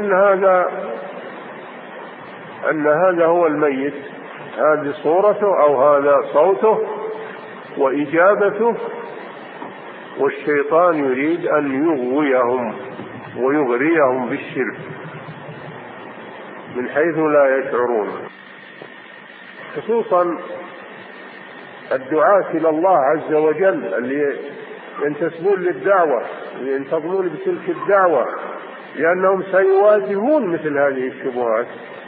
أن هذا هو الميت، هذه صورته أو هذا صوته وإجابته، والشيطان يريد أن يغويهم ويغريهم بالشرك من حيث لا يشعرون. خصوصا الدعاة إلى الله عز وجل اللي ينتسبون للدعوة، ينتظمون بتلك الدعوة، لأنهم سيواجهون مثل هذه الشبهات،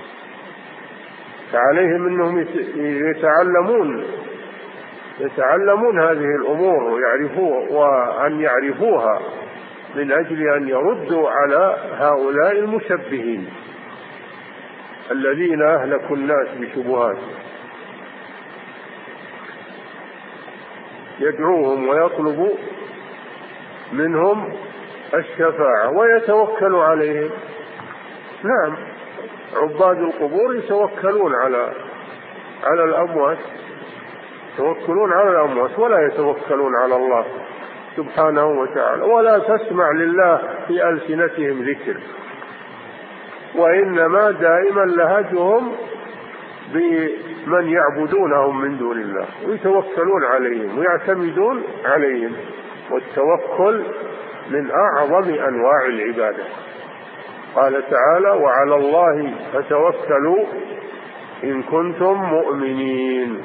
فعليهم أنهم يتعلمون هذه الأمور وأن يعرفوها من أجل أن يردوا على هؤلاء المشبهين الذين أهلكوا الناس بشبهات. يدعوهم ويطلب منهم الشفاعة ويتوكل عليهم. نعم، عباد القبور يتوكلون على الأموات، يتوكلون على الأموات ولا يتوكلون على الله سبحانه وتعالى، ولا تسمع لله في ألسنتهم ذكر، وإنما دائما لهجهم بمن يعبدونهم من دون الله، ويتوكلون عليهم ويعتمدون عليهم. والتوكل من أعظم أنواع العبادة. قال تعالى: وعلى الله فتوكلوا إن كنتم مؤمنين.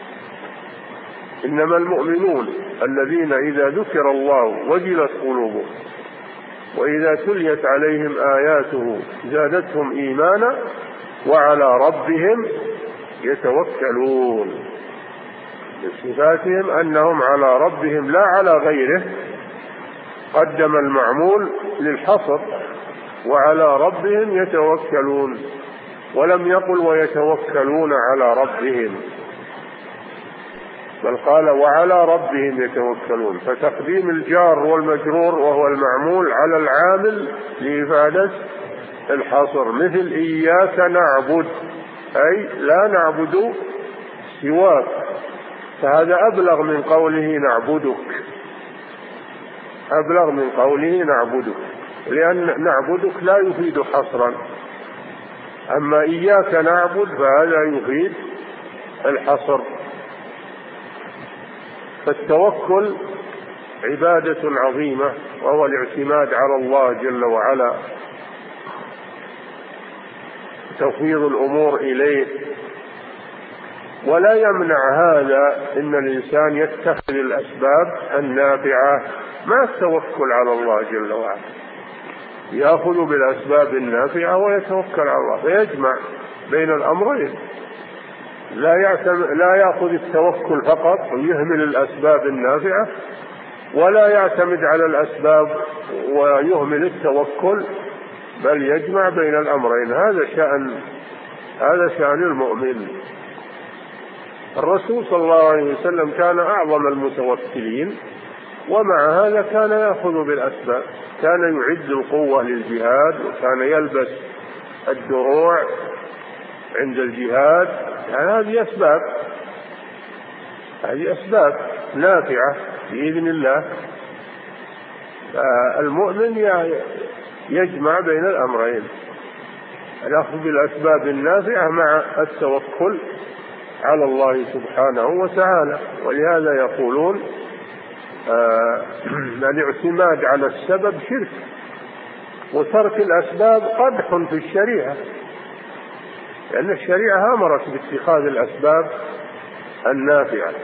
إنما المؤمنون الذين إذا ذكر الله وجلت قلوبهم وإذا تليت عليهم آياته زادتهم إيمانا وعلى ربهم يتوكلون. بصفاتهم أنهم على ربهم لا على غيره، قدم المعمول للحصر، وعلى ربهم يتوكلون، ولم يقل ويتوكلون على ربهم، بل قال وعلى ربهم يتوكلون، فتقديم الجار والمجرور وهو المعمول على العامل لإفادة الحصر، مثل إياك نعبد أي لا نعبد سواك، فهذا أبلغ من قوله نعبدك، أبلغ من قوله نعبدك، لأن نعبدك لا يفيد حصرا، أما إياك نعبد فهذا يفيد الحصر. فالتوكل عبادة عظيمة، وهو الاعتماد على الله جل وعلا، تفويض الأمور إليه. ولا يمنع هذا إن الإنسان يتخذ الأسباب النافعة مع التوكل على الله جل وعلا، يأخذ بالأسباب النافعة ويتوكل على الله، فيجمع بين الأمرين، لا يأخذ التوكل فقط ويهمل الأسباب النافعة، ولا يعتمد على الأسباب ويهمل التوكل، بل يجمع بين الأمرين. هذا شأن المؤمن. الرسول صلى الله عليه وسلم كان أعظم المتوكلين، ومع هذا كان يأخذ بالأسباب، كان يعد القوة للجهاد، وكان يلبس الدروع عند الجهاد. هذه أسباب نافعة بإذن الله. المؤمن يجمع بين الأمرين، الأخذ بالأسباب النافعة مع التوكل على الله سبحانه وتعالى. ولهذا يقولون الاعتماد على السبب شرك، وترك الأسباب قدح في الشريعة، لأن الشريعة أمرت باتخاذ الأسباب النافعة.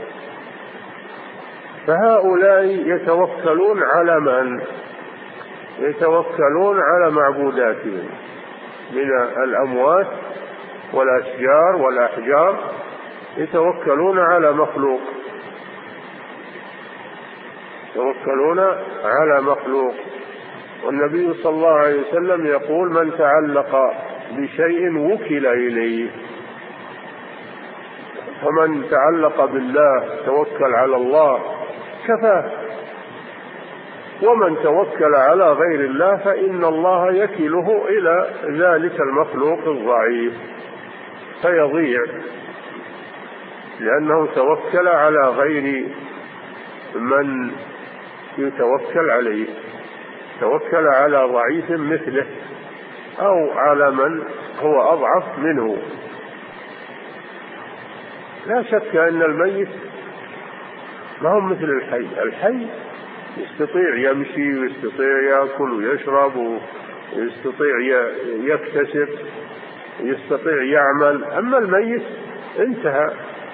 فهؤلاء يتوكلون على من؟ يتوكلون على معبوداتهم من الأموات والأشجار والأحجار، يتوكلون على مخلوق، يتوكلون على مخلوق. والنبي صلى الله عليه وسلم يقول من تعلق بشيء وكل إليه، فمن تعلق بالله توكل على الله كفاه، ومن توكل على غير الله فإن الله يكله إلى ذلك المخلوق الضعيف فيضيع، لأنه توكل على غير من يتوكل عليه، توكل على ضعيف مثله أو على من هو أضعف منه. لا شك أن الميت ما هو مثل الحي، الحي يستطيع يمشي ويستطيع يأكل ويشرب ويستطيع يكتسب ويستطيع يعمل، أما الميت انتهى.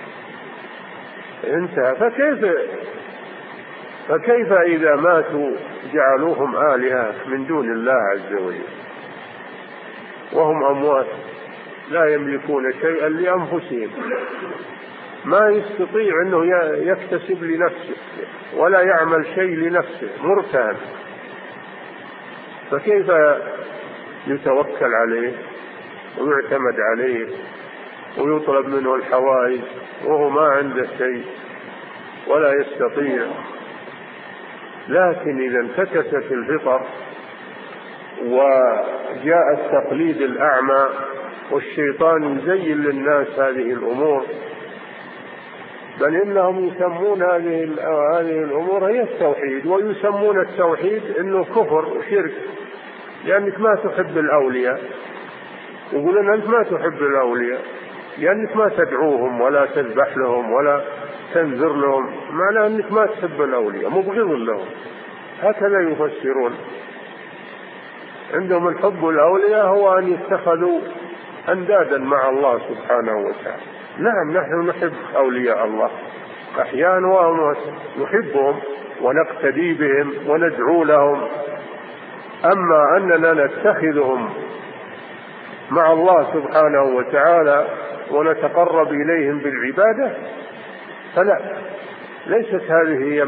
فكيف إذا ماتوا جعلوهم آلهة من دون الله عز وجل وهم أموات لا يملكون شيئا لأنفسهم، ما يستطيع أنه يكتسب لنفسه ولا يعمل شيء لنفسه، مرتهن، فكيف يتوكل عليه ويعتمد عليه ويطلب منه الحوائج وهو ما عنده شيء ولا يستطيع؟ لكن إذا انتكست الفطر وجاء التقليد الأعمى والشيطان يزين للناس هذه الأمور، بل إنهم يسمون هذه الأمور هي التوحيد، ويسمون التوحيد إنه كفر وشرك، لأنك ما تحب الأولياء، يقولون أنت ما تحب الأولياء لأنك ما تدعوهم ولا تذبح لهم ولا تنذر لهم، معناه أنك ما تحب الأولياء، مبغض لهم. هكذا يفسرون. عندهم الحب الأولياء هو أن يتخذوا أندادا مع الله سبحانه وتعالى. نعم نحن نحب أولياء الله أحيانا ونحبهم ونقتدي بهم وندعو لهم، أما أننا نتخذهم مع الله سبحانه وتعالى ونتقرب إليهم بالعبادة فلا، ليست هذه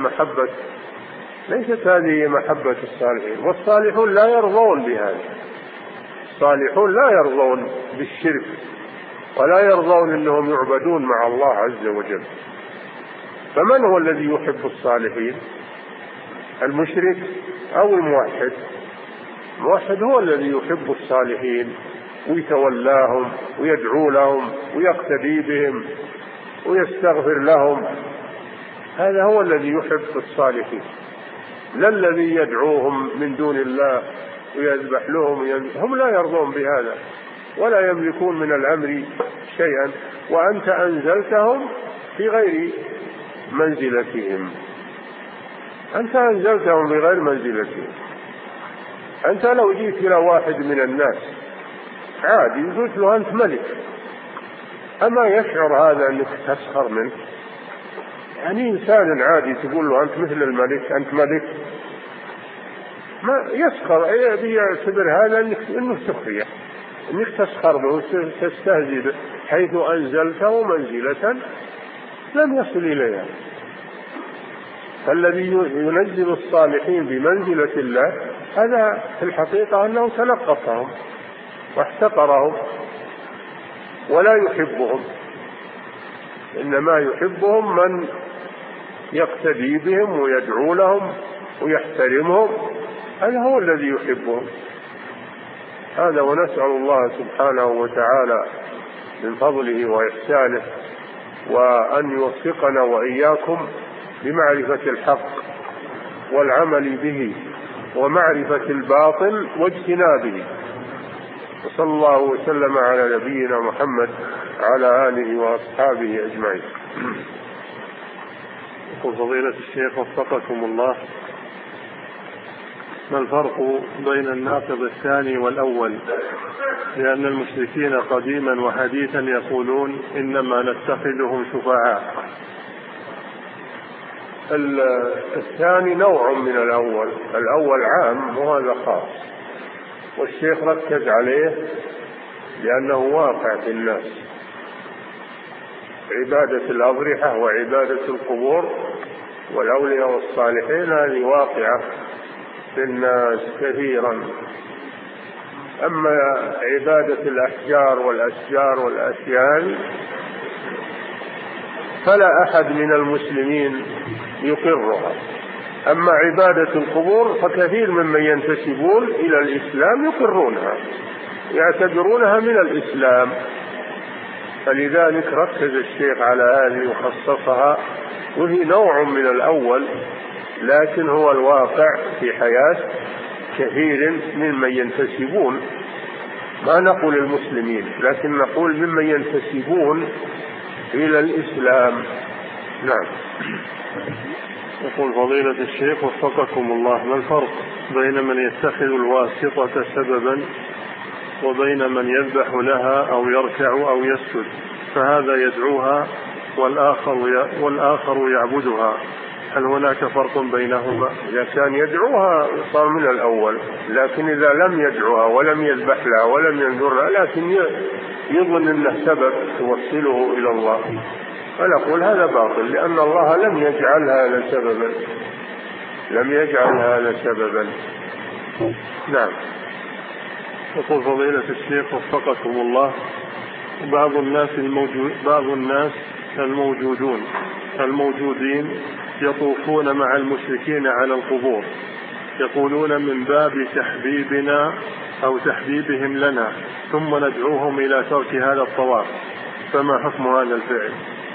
هي محبة الصالحين. والصالحون لا يرضون بهذا، الصالحون لا يرضون بالشرك ولا يرضون أنهم يعبدون مع الله عز وجل. فمن هو الذي يحب الصالحين؟ المشرك أو الموحد؟ الموحد هو الذي يحب الصالحين ويتولاهم ويدعو لهم ويقتدي بهم ويستغفر لهم، هذا هو الذي يحب الصالحين، لا الذي يدعوهم من دون الله ويذبح لهم. هم لا يرضون بهذا ولا يملكون من الأمر شيئا، وأنت أنزلتهم في غير منزلتهم، أنت أنزلتهم بغير منزلتهم. أنت لو جيت إلى واحد من الناس عادي قلت له أنت ملك، أما يشعر هذا أنك تسخر منه؟ يعني إنسان عادي تقول له أنت مثل الملك، أنت ملك، ما يسخر، يعتبر هذا أنه سخرية، أنك تسخر به وتستهزئ به، حيث أنزلته منزلة لم يصل إليها. فالذي ينزل الصالحين بمنزلة الله هذا في الحقيقة أنه تنقصهم واحتقرهم ولا يحبهم، إنما يحبهم من يقتدي بهم ويدعو لهم ويحترمهم، هذا هو الذي يحبهم. هذا، ونسأل الله سبحانه وتعالى من فضله وإحسانه وأن يوفقنا وإياكم بمعرفة الحق والعمل به ومعرفة الباطل واجتنابه. وصلى الله وسلم على نبينا محمد على آله وأصحابه أجمعين. يقول فضيلة الشيخ وفقكم الله: ما الفرق بين الناقض الثاني والأول؟ لأن المشركين قديما وحديثا يقولون إنما نتخذهم شفعاء. الثاني نوع من الأول، الأول عام وهذا خاص، والشيخ ركز عليه لأنه واقع في الناس. عبادة الأضرحة وعبادة القبور والأولياء والصالحين هذه واقعة في الناس كثيرا. أما عبادة الأحجار والأشجار والأشياء فلا أحد من المسلمين يقرها. أما عبادة القبور فكثير ممن ينتسبون إلى الإسلام يقرونها، يعتبرونها من الإسلام. فلذلك ركز الشيخ على هذه وخصصها، وهي نوع من الأول، لكن هو الواقع في حياة كثير ممن ينتسبون، ما نقول المسلمين لكن نقول ممن ينتسبون إلى الإسلام. نعم. يقول فضيلة الشيخ وفقكم الله: ما الفرق بين من يتخذ الواسطة سببا وبين من يذبح لها أو يركع أو يسجد، فهذا يدعوها والآخر يعبدها؟ هل هناك فرق بينهما؟ إذا كان يدعوها صار من الأول، لكن إذا لم يدعوها ولم يذبح لها ولم ينذر لها لكن يظن أنه سبب توصله إلى الله، فنقول هذا باطل، لأن الله لم يجعل هذا سببا. نعم. يقول فضيلة الشيخ وفقكم الله: بعض الناس الموجودين يطوفون مع المشركين على القبور، يقولون من باب تحبيبنا أو تحبيبهم لنا، ثم ندعوهم إلى ترك هذا الطواف، فما حكم هذا الفعل؟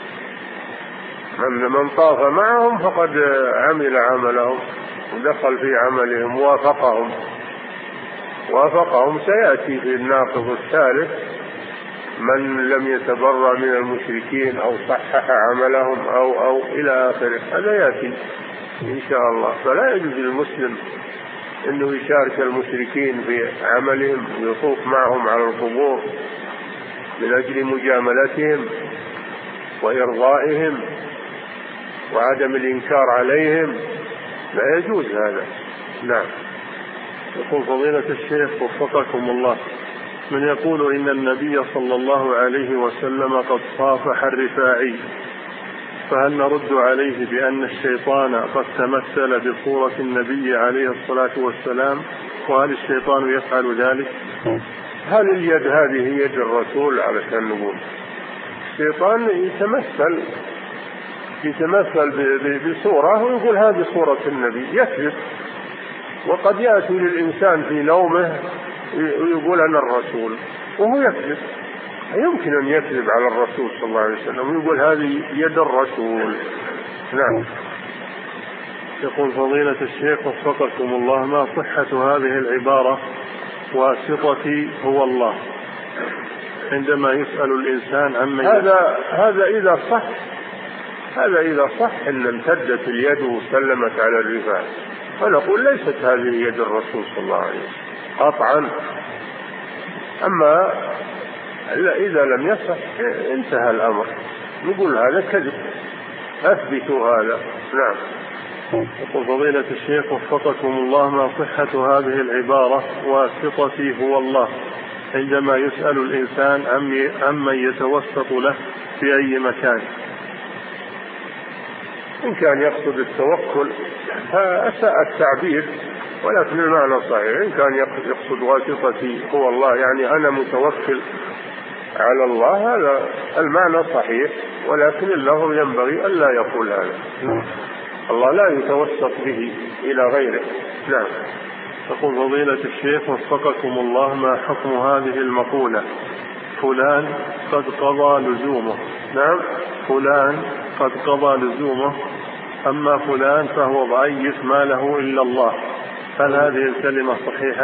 من طاف معهم فقد عمل عملهم ودخل في عملهم، وافقهم. سيأتي في الناقض الثالث من لم يتبرأ من المشركين أو صحح عملهم أو إلى آخره، هذا يأتي إن شاء الله. فلا يجوز للمسلم أنه يشارك المشركين في عملهم ويطوف معهم على القبور من أجل مجاملتهم وإرضائهم وعدم الإنكار عليهم، لا يجوز هذا. نعم. يقول فضيلة الشيخ وفقكم الله: من يقول إن النبي صلى الله عليه وسلم قد صافح الرفاعي، فهل نرد عليه بأن الشيطان قد تمثل بصورة النبي عليه الصلاة والسلام، وهل الشيطان يفعل ذلك؟ هل اليد هذه يد الرسول؟ علشان نقول الشيطان يتمثل بصورة ويقول هذه صورة النبي، يكذب. وقد يأتي للإنسان في نومه ويقول أنا الرسول وهو يكذب. يمكن أن يكذب على الرسول صلى الله عليه وسلم ويقول هذه يد الرسول. نعم. يقول فضيلة الشيخ وفقكم الله: ما صحة هذه العبارة واسطتي هو الله عندما يسأل الإنسان عما هذا إذا صح أن امتدت اليد وسلمت على الرفاع، فنقول ليست هذه يد الرسول صلى الله عليه وسلم قطعا. أما إذا لم يصح انتهى الأمر، نقول هذا كذب، أثبتوا هذا. نعم. يقول فضيلة الشيخ وفقكم الله: ما صحة هذه العبارة واسطتي هو الله عندما يسأل الإنسان عمن يتوسط له في أي مكان؟ إن كان يقصد التوكل فأساء التعبير، ولكن المعنى صحيح. إن كان يقصد واسطتي هو الله يعني أنا متوكل على الله، هذا المعنى صحيح، ولكن الله ينبغي ألا يقول هذا. الله لا يتوسط به إلى غيره. نعم. يقول فضيلة الشيخ وفقكم الله: ما حكم هذه المقولة: فلان قد قضى لزومه؟ نعم. فلان قد قضى لزومه، أما فلان فهو ضعيف ما له إلا الله. هل هذه الكلمة صحيحة؟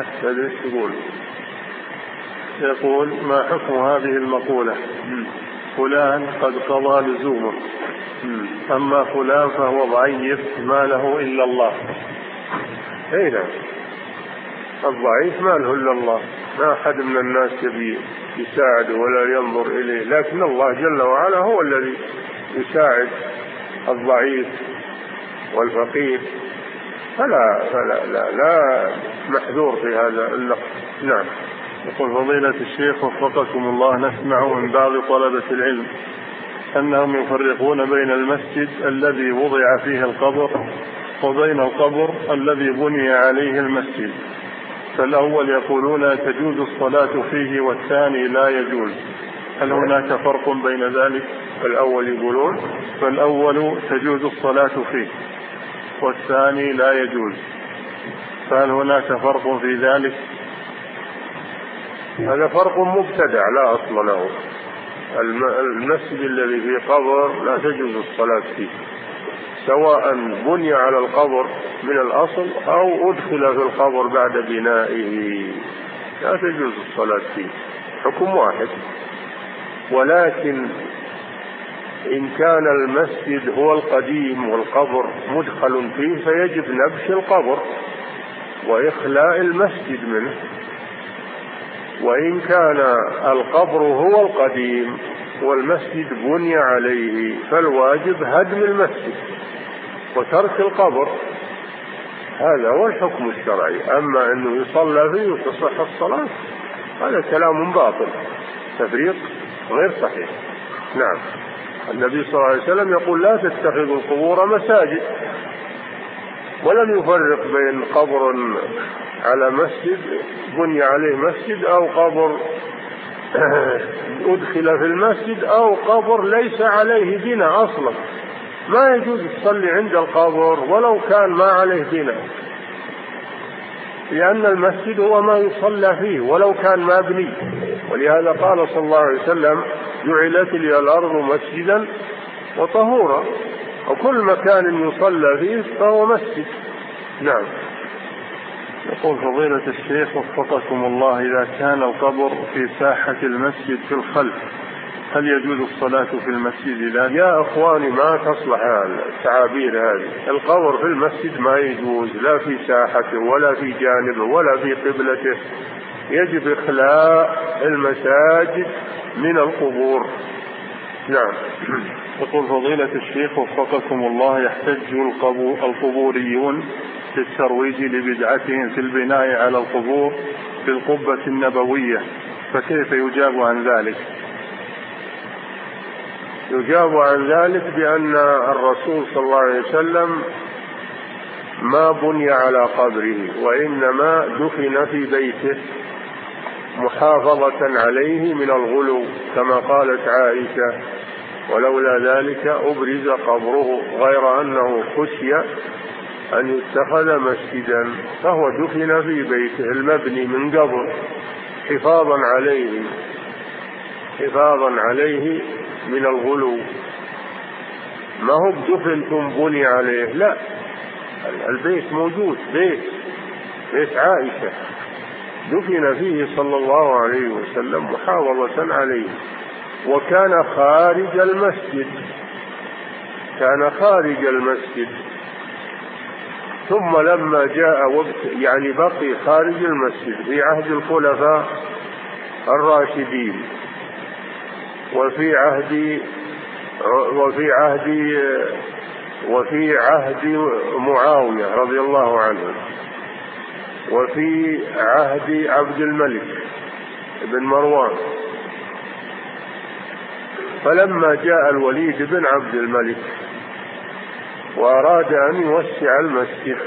يقول: ما حكم هذه المقولة: فلان قد قضى لزومه، أما فلان فهو ضعيف ما له إلا الله. نعم. الضعيف ما له إلا الله، ما أحد من الناس يبي يساعده ولا ينظر إليه، لكن الله جل وعلا هو الذي يساعد الضعيف والفقير، فلا محذور في هذا اللفظ. نعم. يقول فضيلة الشيخ وفقكم الله: نسمع من بعض طلبة العلم أنهم يفرقون بين المسجد الذي وضع فيه القبر وبين القبر الذي بني عليه المسجد، فالأول يقولون تجوز الصلاة فيه والثاني لا يجوز، هل هناك فرق بين ذلك؟ الأول يقولون فالأول تجوز الصلاة فيه والثاني لا يجوز، فهل هناك فرق في ذلك؟ هذا فرق مبتدع لا أصل له. المسجد الذي فيه قبر لا تجوز الصلاة فيه، سواء بني على القبر من الأصل أو أدخل في القبر بعد بنائه، لا تجوز الصلاة فيه، حكم واحد. ولكن إن كان المسجد هو القديم والقبر مدخل فيه فيجب نبش القبر وإخلاء المسجد منه. وإن كان القبر هو القديم والمسجد بني عليه فالواجب هدم المسجد وترك القبر، هذا هو الحكم الشرعي. أما أنه يصلى فيه وتصح الصلاة هذا كلام باطل، تفريق غير صحيح. نعم. النبي صلى الله عليه وسلم يقول لا تتخذوا القبور مساجد، ولم يفرق بين قبر على مسجد بني عليه مسجد أو قبر أدخل في المسجد أو قبر ليس عليه بناء أصلا. ما يجوز تصلي عند القبر ولو كان ما عليه بناء، لأن المسجد هو ما يصلى فيه ولو كان مبني. ولهذا قال صلى الله عليه وسلم جعلت لي الأرض مسجدا وطهورا، وكل مكان يصلى فيه فهو مسجد. نعم. يقول فضيلة الشيخ وفقكم الله: إذا كان القبر في ساحة المسجد في الخلف هل يجوز الصلاة في المسجد؟ لا يا أخواني، ما تصلح التعابير هذه. القبر في المسجد ما يجوز، لا في ساحته ولا في جانبه ولا في قبلته، يجب إخلاء المساجد من القبور. نعم. يقول فضيلة الشيخ وفقكم الله: يحتج القبوريون للترويج لبدعتهم في البناء على القبور بالقبة النبوية، فكيف يجاب عن ذلك؟ يجاب عن ذلك بأن الرسول صلى الله عليه وسلم ما بني على قبره، وإنما دفن في بيته محافظة عليه من الغلو، كما قالت عائشة: ولولا ذلك أبرز قبره، غير أنه خشي أن يتخذ مسجدا، فهو دفن في بيته المبني من قبل حفاظا عليه من الغلو. ما هو دفن ثم بني عليه، لا، البيت موجود، بيت عائشة دفن فيه صلى الله عليه وسلم محافظة عليه، وكان خارج المسجد، ثم لما جاء وقت يعني بقي خارج المسجد في عهد الخلفاء الراشدين وفي عهد معاوية رضي الله عنه، وفي عهد عبد الملك بن مروان. فلما جاء الوليد بن عبد الملك وأراد أن يوسع المسجد،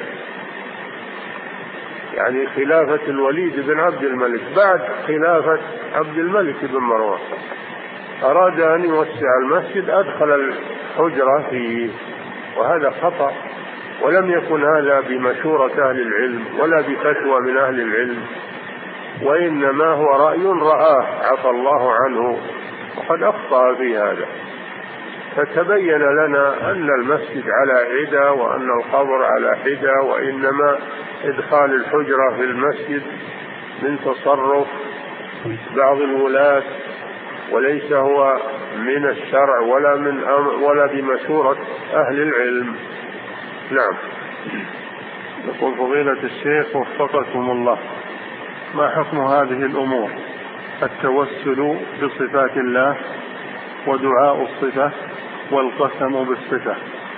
يعني خلافة الوليد بن عبد الملك بعد خلافة عبد الملك بن مروان، أراد أن يوسع المسجد، أدخل الحجرة فيه، وهذا خطأ، ولم يكن هذا بمشورة أهل العلم ولا بفتوى من أهل العلم، وإنما هو رأي رآه عفى الله عنه، وقد أخطأ في هذا. فتبين لنا أن المسجد على حدة وأن القبر على حدة، وإنما إدخال الحجرة في المسجد من تصرف بعض الولاة، وليس هو من الشرع ولا بمشورة أهل العلم. نعم. يقول فضيلة الشيخ وفقكم الله: ما حكم هذه الأمور؟ التوسل بصفات الله، ودعاء الصفة، والقسم بالصفة.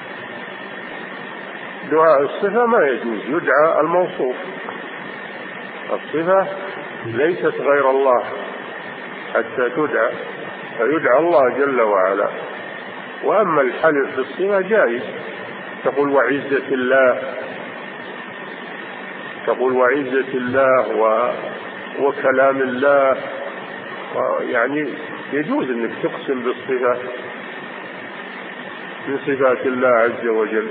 دعاء الصفة ما يجوز، يدعى الموصوف، الصفة ليست غير الله حتى تدعى، فيدعى الله جل وعلا. وأما الحلف بالصفة جائز، تقول وعزة الله وكلام الله، يعني يجوز أنك تقسم بالصفة من صفات الله عز وجل.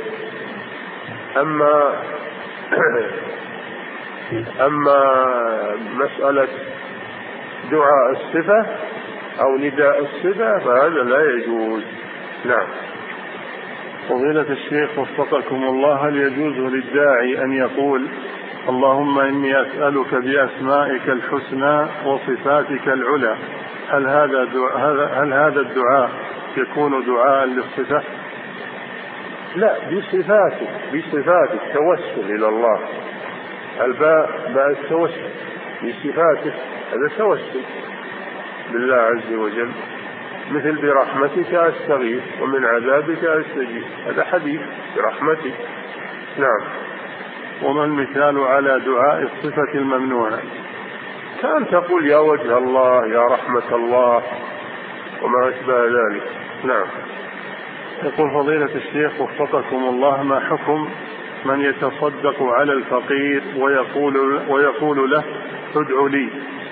أما مسألة دعاء الصفة أو نداء الصفة فهذا لا يجوز. نعم. فضيلة الشيخ وفقكم الله: هل يجوز للداعي أن يقول: اللهم إني أسألك بأسمائك الحسنى وصفاتك العلى؟ هل هذا الدعاء يكون دعاء للصفة؟ لا، بصفاتك توسل إلى الله، الباء التوسل بصفاتك، هذا توسل بالله عز وجل، مثل برحمتك أستغيث ومن عذابك أستجيب، هذا حديث برحمتك. نعم. وما المثال على دعاء الصفة الممنوعة؟ كان تقول يا وجه الله، يا رحمة الله، وما أشبه ذلك. نعم. يقول فضيلة الشيخ وفقكم الله: ما حكم من يتصدق على الفقير ويقول له ادعو لي؟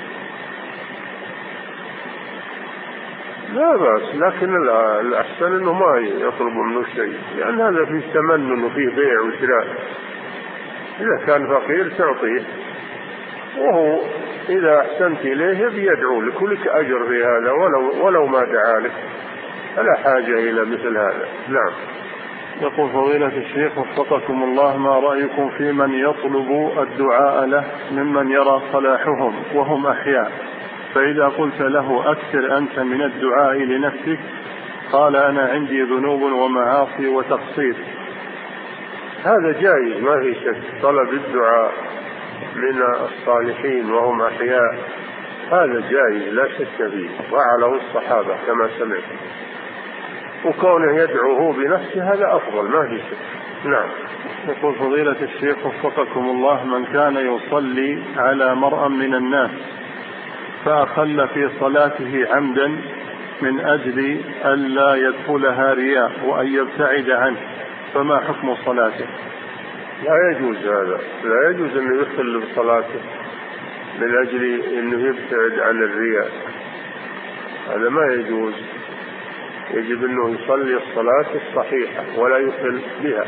لا بأس، لكن الأحسن أنه ما يطلب منه شيء، لأن هذا فيه تمنن وفيه بيع وشراء. إذا كان فقير تعطيه، وهو إذا أحسنت إليه بيدعو لك ولك أجر في هذا ولو ما دعا لك، فلا حاجة إلى مثل هذا. نعم. يقول فضيلة الشيخ وفقكم الله: ما رأيكم في من يطلب الدعاء له ممن يرى صلاحهم وهم أحياء، فإذا قلت له أكثر أنت من الدعاء لنفسك قال أنا عندي ذنوب ومعاصي وتقصير؟ هذا جائز، ما في شك، طلب الدعاء من الصالحين وهم أحياء هذا جائز لا شك فيه، وعلى الصحابة كما سمعت، وكونه يدعوه بنفسه هذا أفضل ما في شك. نعم. يقول فضيلة الشيخ وفقكم الله: من كان يصلي على مرأى من الناس فأخل في صلاته عمدا من أجل ألا يدخلها رياء وأن يبتعد عنه، فما حكم صلاته؟ لا يجوز هذا، لا يجوز أن يدخل بصلاته من أجل أنه يبتعد عن الرياء، هذا ما يجوز. يجب أنه يصلي الصلاة الصحيحة ولا يخل بها.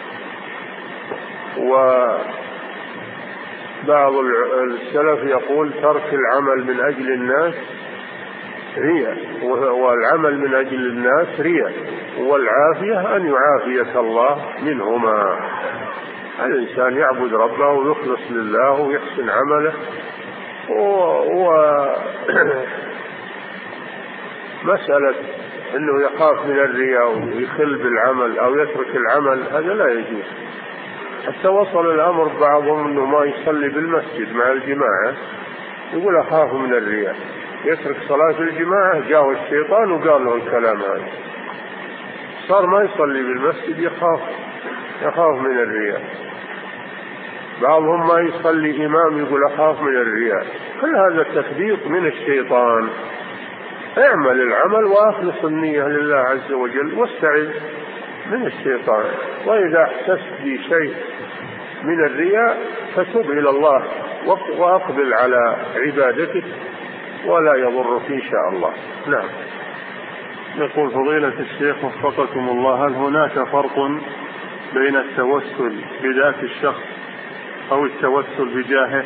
وبعض السلف يقول ترك العمل من أجل الناس رياء، والعمل من أجل الناس رياء، والعافية أن يعافيك الله منهما. الإنسان يعبد ربه ويخلص لله ويحسن عمله، ومسألة أنه يخاف من الرياء ويخل بالعمل أو يترك العمل هذا لا يجوز. حتى وصل الأمر بعضهم أنه ما يصلي بالمسجد مع الجماعة، يقول أخاف من الرياء، يترك صلاة الجماعة، جاءه الشيطان وقال له الكلام هذا، صار ما يصلي بالمسجد يخاف من الرياء. بعضهم ما يصلي إمام يقول أخاف من الرياء. كل هذا التثبيط من الشيطان. اعمل العمل وأخلص النية لله عز وجل واستعذ من الشيطان، وإذا احسست بشيء من الرياء فتب إلى الله وأقبل على عبادتك ولا يضرك إن شاء الله. نعم. يقول فضيلة الشيخ وفقكم الله: هل هناك فرق بين التوسل بذات الشخص أو التوسل بجاهه؟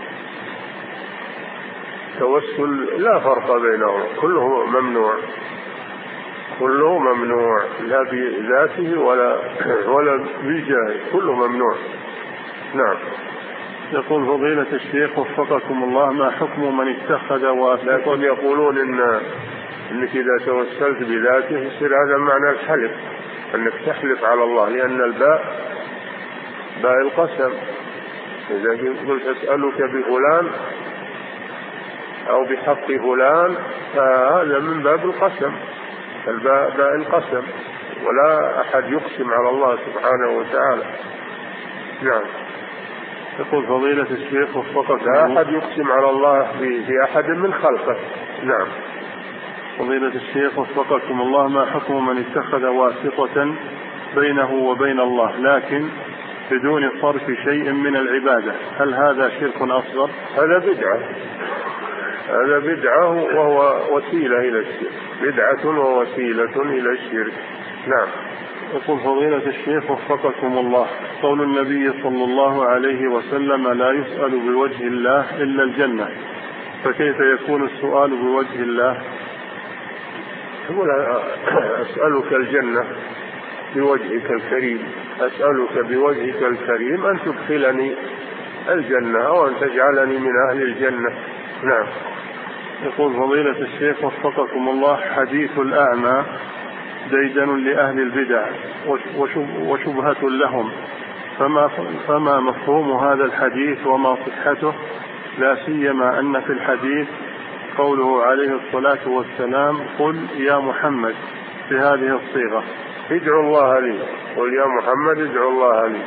التوسل لا فرق بينهم، كله ممنوع، كله ممنوع، لا بذاته ولا بجاهه، كله ممنوع. نعم. يقول فضيلة الشيخ وفقكم الله: ما حكم من اتخذ واسطة؟ لكن يقولون إنك إذا توسلت بذاته يصير هذا معنى الحلف، أنك تحلف على الله، لأن الباء باء القسم. إذا قلت أسألك بفلان أو بحق فلان فهذا من باب القسم، الباء باء القسم، ولا أحد يقسم على الله سبحانه وتعالى. نعم. يقول فضيلة الشيخ وفقكم لا أحد يقسم على الله في أحد من خلقه. نعم. فضيلة الشيخ وفقكم الله: ما حكم من اتخذ واسطة بينه وبين الله لكن بدون صرف شيء من العبادة، هل هذا شرك أصغر؟ هذا بدعة، هذا بدعة وهو وسيلة إلى الشرك، بدعة ووسيلة إلى الشرك. نعم. يقول فضيلة الشيخ وفقكم الله: قول النبي صلى الله عليه وسلم: لا يسأل بوجه الله إلا الجنة، فكيف يكون السؤال بوجه الله؟ يقول أسألك الجنة بوجهك الكريم، أسألك بوجهك الكريم أن تدخلني الجنة أو أن تجعلني من أهل الجنة. نعم. يقول فضيلة الشيخ وفقكم الله: حديث الأعمى ديدن لأهل البدع وشبهة لهم، فما مفهوم هذا الحديث وما صحته، لا سيما أن في الحديث قوله عليه الصلاة والسلام: قل يا محمد، في هذه الصيغة: ادعوا الله لي، قل يا محمد ادعوا الله لي.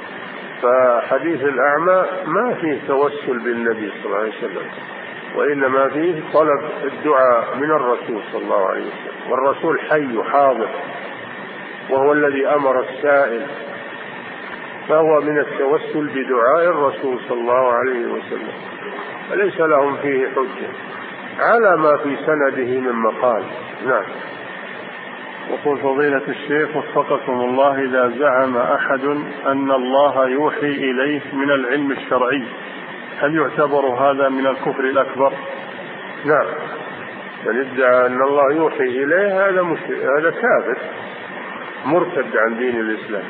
فحديث الأعمى ما فيه توسل بالنبي صلى الله عليه وسلم، وإنما فيه طلب الدعاء من الرسول صلى الله عليه وسلم، والرسول حي حاضر وهو الذي أمر السائل، فهو من التوسل بدعاء الرسول صلى الله عليه وسلم، فليس لهم فيه حجة على ما في سنده من مقال. نعم. يقول فضيلة الشيخ وفقكم الله: إذا زعم أحد أن الله يوحي إليه من العلم الشرعي، هل يعتبر هذا من الكفر الأكبر؟ نعم. من ادعى أن الله يوحي إليه هذا كافر مرتد عن دين الإسلام.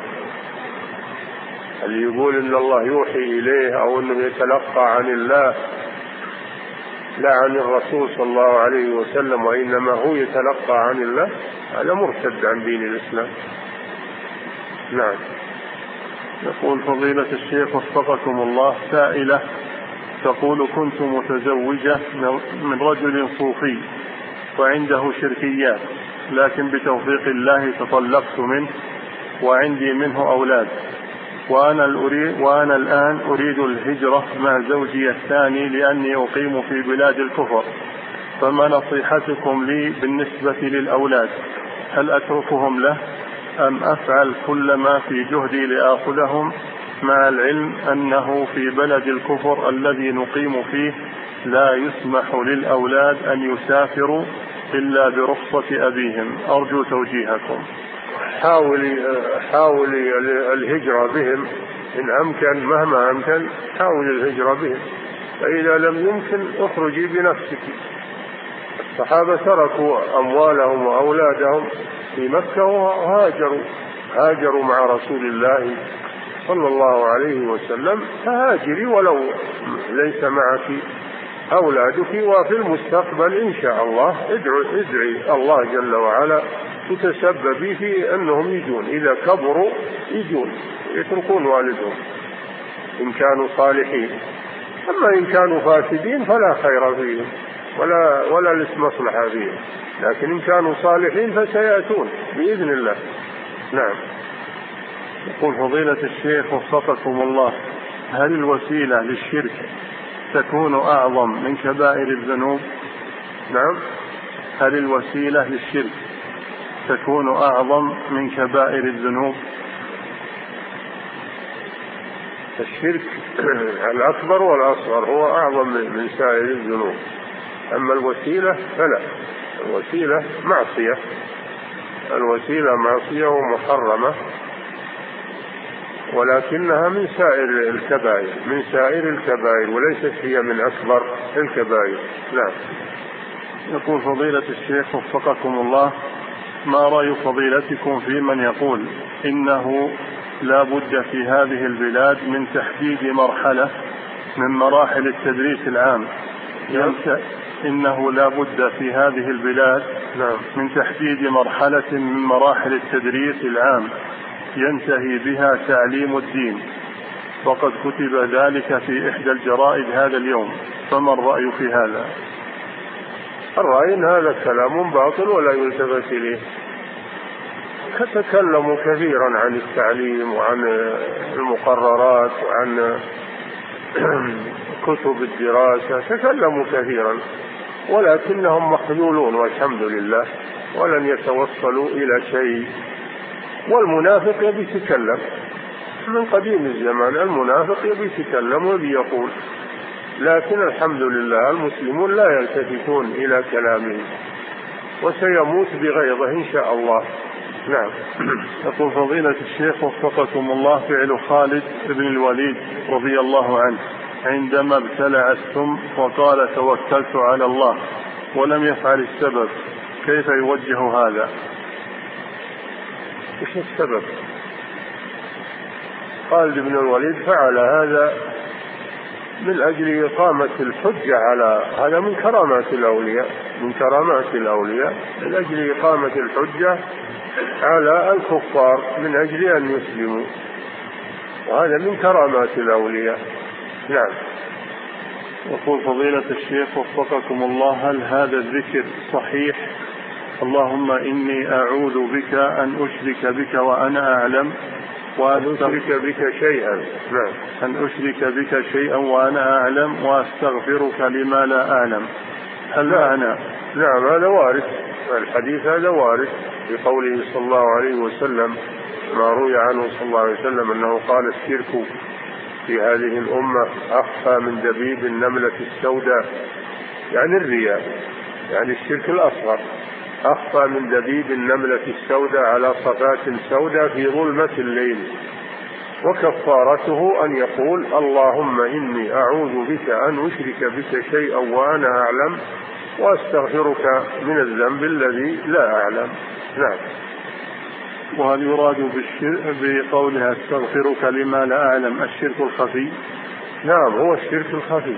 اللي يقول أن الله يوحي إليه أو أنه يتلقى عن الله لا عن الرسول صلى الله عليه وسلم، وإنما هو يتلقى عن الله، هذا مرتد عن دين الإسلام. نعم. يقول فضيلة الشيخ وفقكم الله، سائلة تقول كنت متزوجة من رجل صوفي وعنده شركيات، لكن بتوفيق الله تطلقت منه وعندي منه أولاد، وأنا الآن أريد الهجرة مع زوجي الثاني لأني أقيم في بلاد الكفر، فما نصيحتكم لي بالنسبة للأولاد؟ هل أتركهم له أم أفعل كل ما في جهدي لآخذهم، مع العلم أنه في بلد الكفر الذي نقيم فيه لا يسمح للأولاد أن يسافروا إلا برخصة أبيهم؟ أرجو توجيهكم. حاولي الهجرة بهم إن أمكن، مهما أمكن حاولي الهجرة بهم، فإذا لم يمكن اخرجي بنفسك. الصحابة تركوا أموالهم وأولادهم في مكة وهاجروا مع رسول الله صلى الله عليه وسلم، فهاجري ولو ليس معك أولادك، وفي المستقبل إن شاء الله ادعي الله جل وعلا تتسببي في أنهم يجون، إذا كبروا يجون يتركون والدهم إن كانوا صالحين. أما إن كانوا فاسدين فلا خير فيهم ولا ليس مصلحة فيهم، لكن إن كانوا صالحين فسيأتون بإذن الله. نعم. يقول فضيلة الشيخ وفقكم الله، هل الوسيلة للشرك تكون أعظم من كبائر الذنوب؟ نعم. هل الوسيلة للشرك تكون أعظم من كبائر الذنوب؟ الشرك الأكبر والأصغر هو أعظم من سائر الذنوب، أما الوسيلة فلا، الوسيلة معصية ومحرمة، ولكنها من سائر الكبائر وليست هي من أكبر الكبائر. نعم. يقول فضيلة الشيخ وفقكم الله، ما رأي فضيلتكم في من يقول إنه لا بد في هذه البلاد من تحديد مرحلة من مراحل التدريس العام، إنه لا بد في هذه البلاد من تحديد مرحلة من مراحل التدريس العام ينتهي بها تعليم الدين، وقد كتب ذلك في إحدى الجرائد هذا اليوم، فما الرأي في هذا؟ الرأي إن هذا كلام باطل ولا يلتفت إليه. تكلموا كثيرا عن التعليم وعن المقررات وعن كتب الدراسة، تكلموا كثيرا، ولكنهم مخذولون والحمد لله، ولن يتوصلوا إلى شيء. والمنافق يبي يتكلم من قديم الزمان، المنافق يبي يتكلم ويبي يقول، لكن الحمد لله المسلمون لا يلتفتون إلى كلامه، وسيموت بغيظه إن شاء الله. نعم. يقول فضيلة الشيخ وفقكم الله، فعل خالد بن الوليد رضي الله عنه عندما ابتلع السم وقال توكلت على الله ولم يفعل السبب، كيف يوجه هذا؟ ايش السبب؟ خالد بن الوليد فعل هذا من أجل إقامة الحجة على هذا، من كرامات الأولياء، من أجل إقامة الحجة على الكفار من أجل أن يسلموا، وهذا من كرامات الأولياء. نعم. يقول فضيلة الشيخ وفقكم الله، هل هذا الذكر صحيح؟ اللهم إني أعوذ بك أن أشرك بك وأنا أعلم أشرك بك شيئا. نعم. أن أشرك بك شيئا وأنا أعلم وأستغفرك لما لا أعلم، هل معنى؟ نعم، هذا وارد، الحديث هذا وارد في قوله صلى الله عليه وسلم، ما روي عنه صلى الله عليه وسلم أنه قال الشرك في هذه الأمة أخفى من دبيب النملة السوداء، يعني الرياء، يعني الشرك الأصغر، أخفى من دبيب النملة السوداء على صفات سوداء في ظلمة الليل، وكفارته أن يقول اللهم إني أعوذ بك أن أشرك بك شيئا وأنا أعلم وأستغفرك من الذنب الذي لا أعلم. نعم. وهل يراد بقولها استغفرك لما لا أعلم الشرك الخفي؟ نعم، هو الشرك الخفي،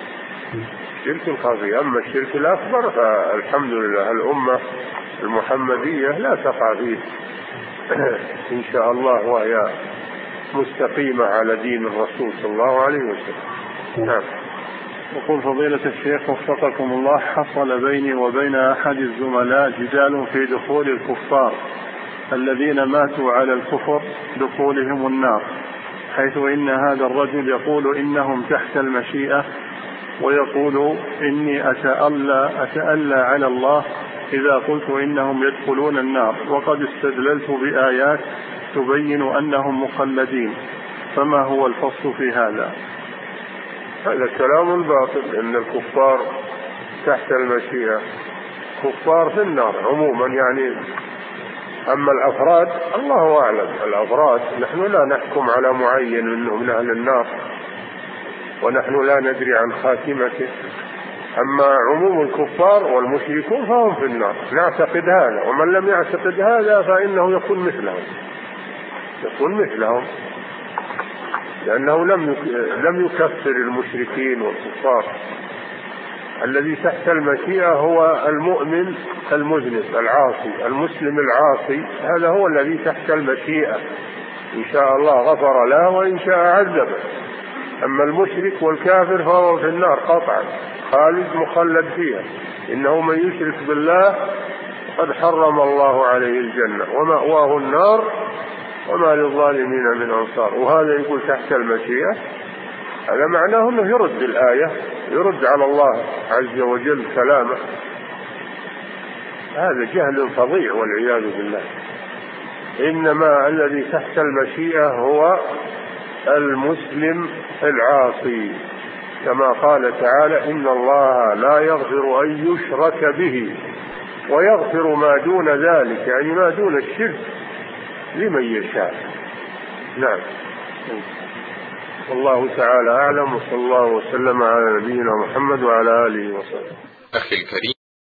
أما الشرك الأكبر فالحمد لله الأمة المحمدية لا تقع فيه إن شاء الله، وهي مستقيمة على دين الرسول صلى الله عليه وسلم. نعم. يقول فضيلة الشيخ وفقكم الله: حصل بيني وبين أحد الزملاء جدال في دخول الكفار الذين ماتوا على الكفر دخولهم النار، حيث إن هذا الرجل يقول إنهم تحت المشيئة، ويقول إني أتألى على الله إذا قلت إنهم يدخلون النار، وقد استدللت بآيات تبين أنهم مخلدين، فما هو الفصل في هذا؟ هذا كلام باطل، إن الكفار تحت المشيئة كفار في النار عموما يعني. أما الأفراد الله أعلم، الأفراد نحن لا نحكم على معين منهم من أهل النار، ونحن لا ندري عن خاتمته. أما عموم الكفار والمشركون فهم في النار، نعتقد هذا، ومن لم يعتقد هذا فإنه يكون مثلهم، لأنه لم يكفر المشركين والكفار. الذي تحت المشيئة هو المؤمن المذنب العاصي، المسلم العاصي، هذا هو الذي تحت المشيئة، إن شاء الله غفر له وإن شاء عذبه. أما المشرك والكافر فهو في النار قطعا خالد مخلد فيها، إنه من يشرك بالله قد حرم الله عليه الجنة ومأواه النار وما للظالمين من أنصار. وهذا يقول تحت المشيئة، هذا معناه أنه يرد الآية، يرد على الله عز وجل كلامه. هذا جهل فظيع والعياذ بالله. إنما الذي تحت المشيئة هو المسلم العاصي، كما قال تعالى: إن الله لا يغفر أن يشرك به ويغفر ما دون ذلك، يعني ما دون الشرك، لمن يشاء. نعم. والله تعالى أعلم، وصلى الله وسلم على نبينا محمد وعلى آله وصحبه. أخي الكريم،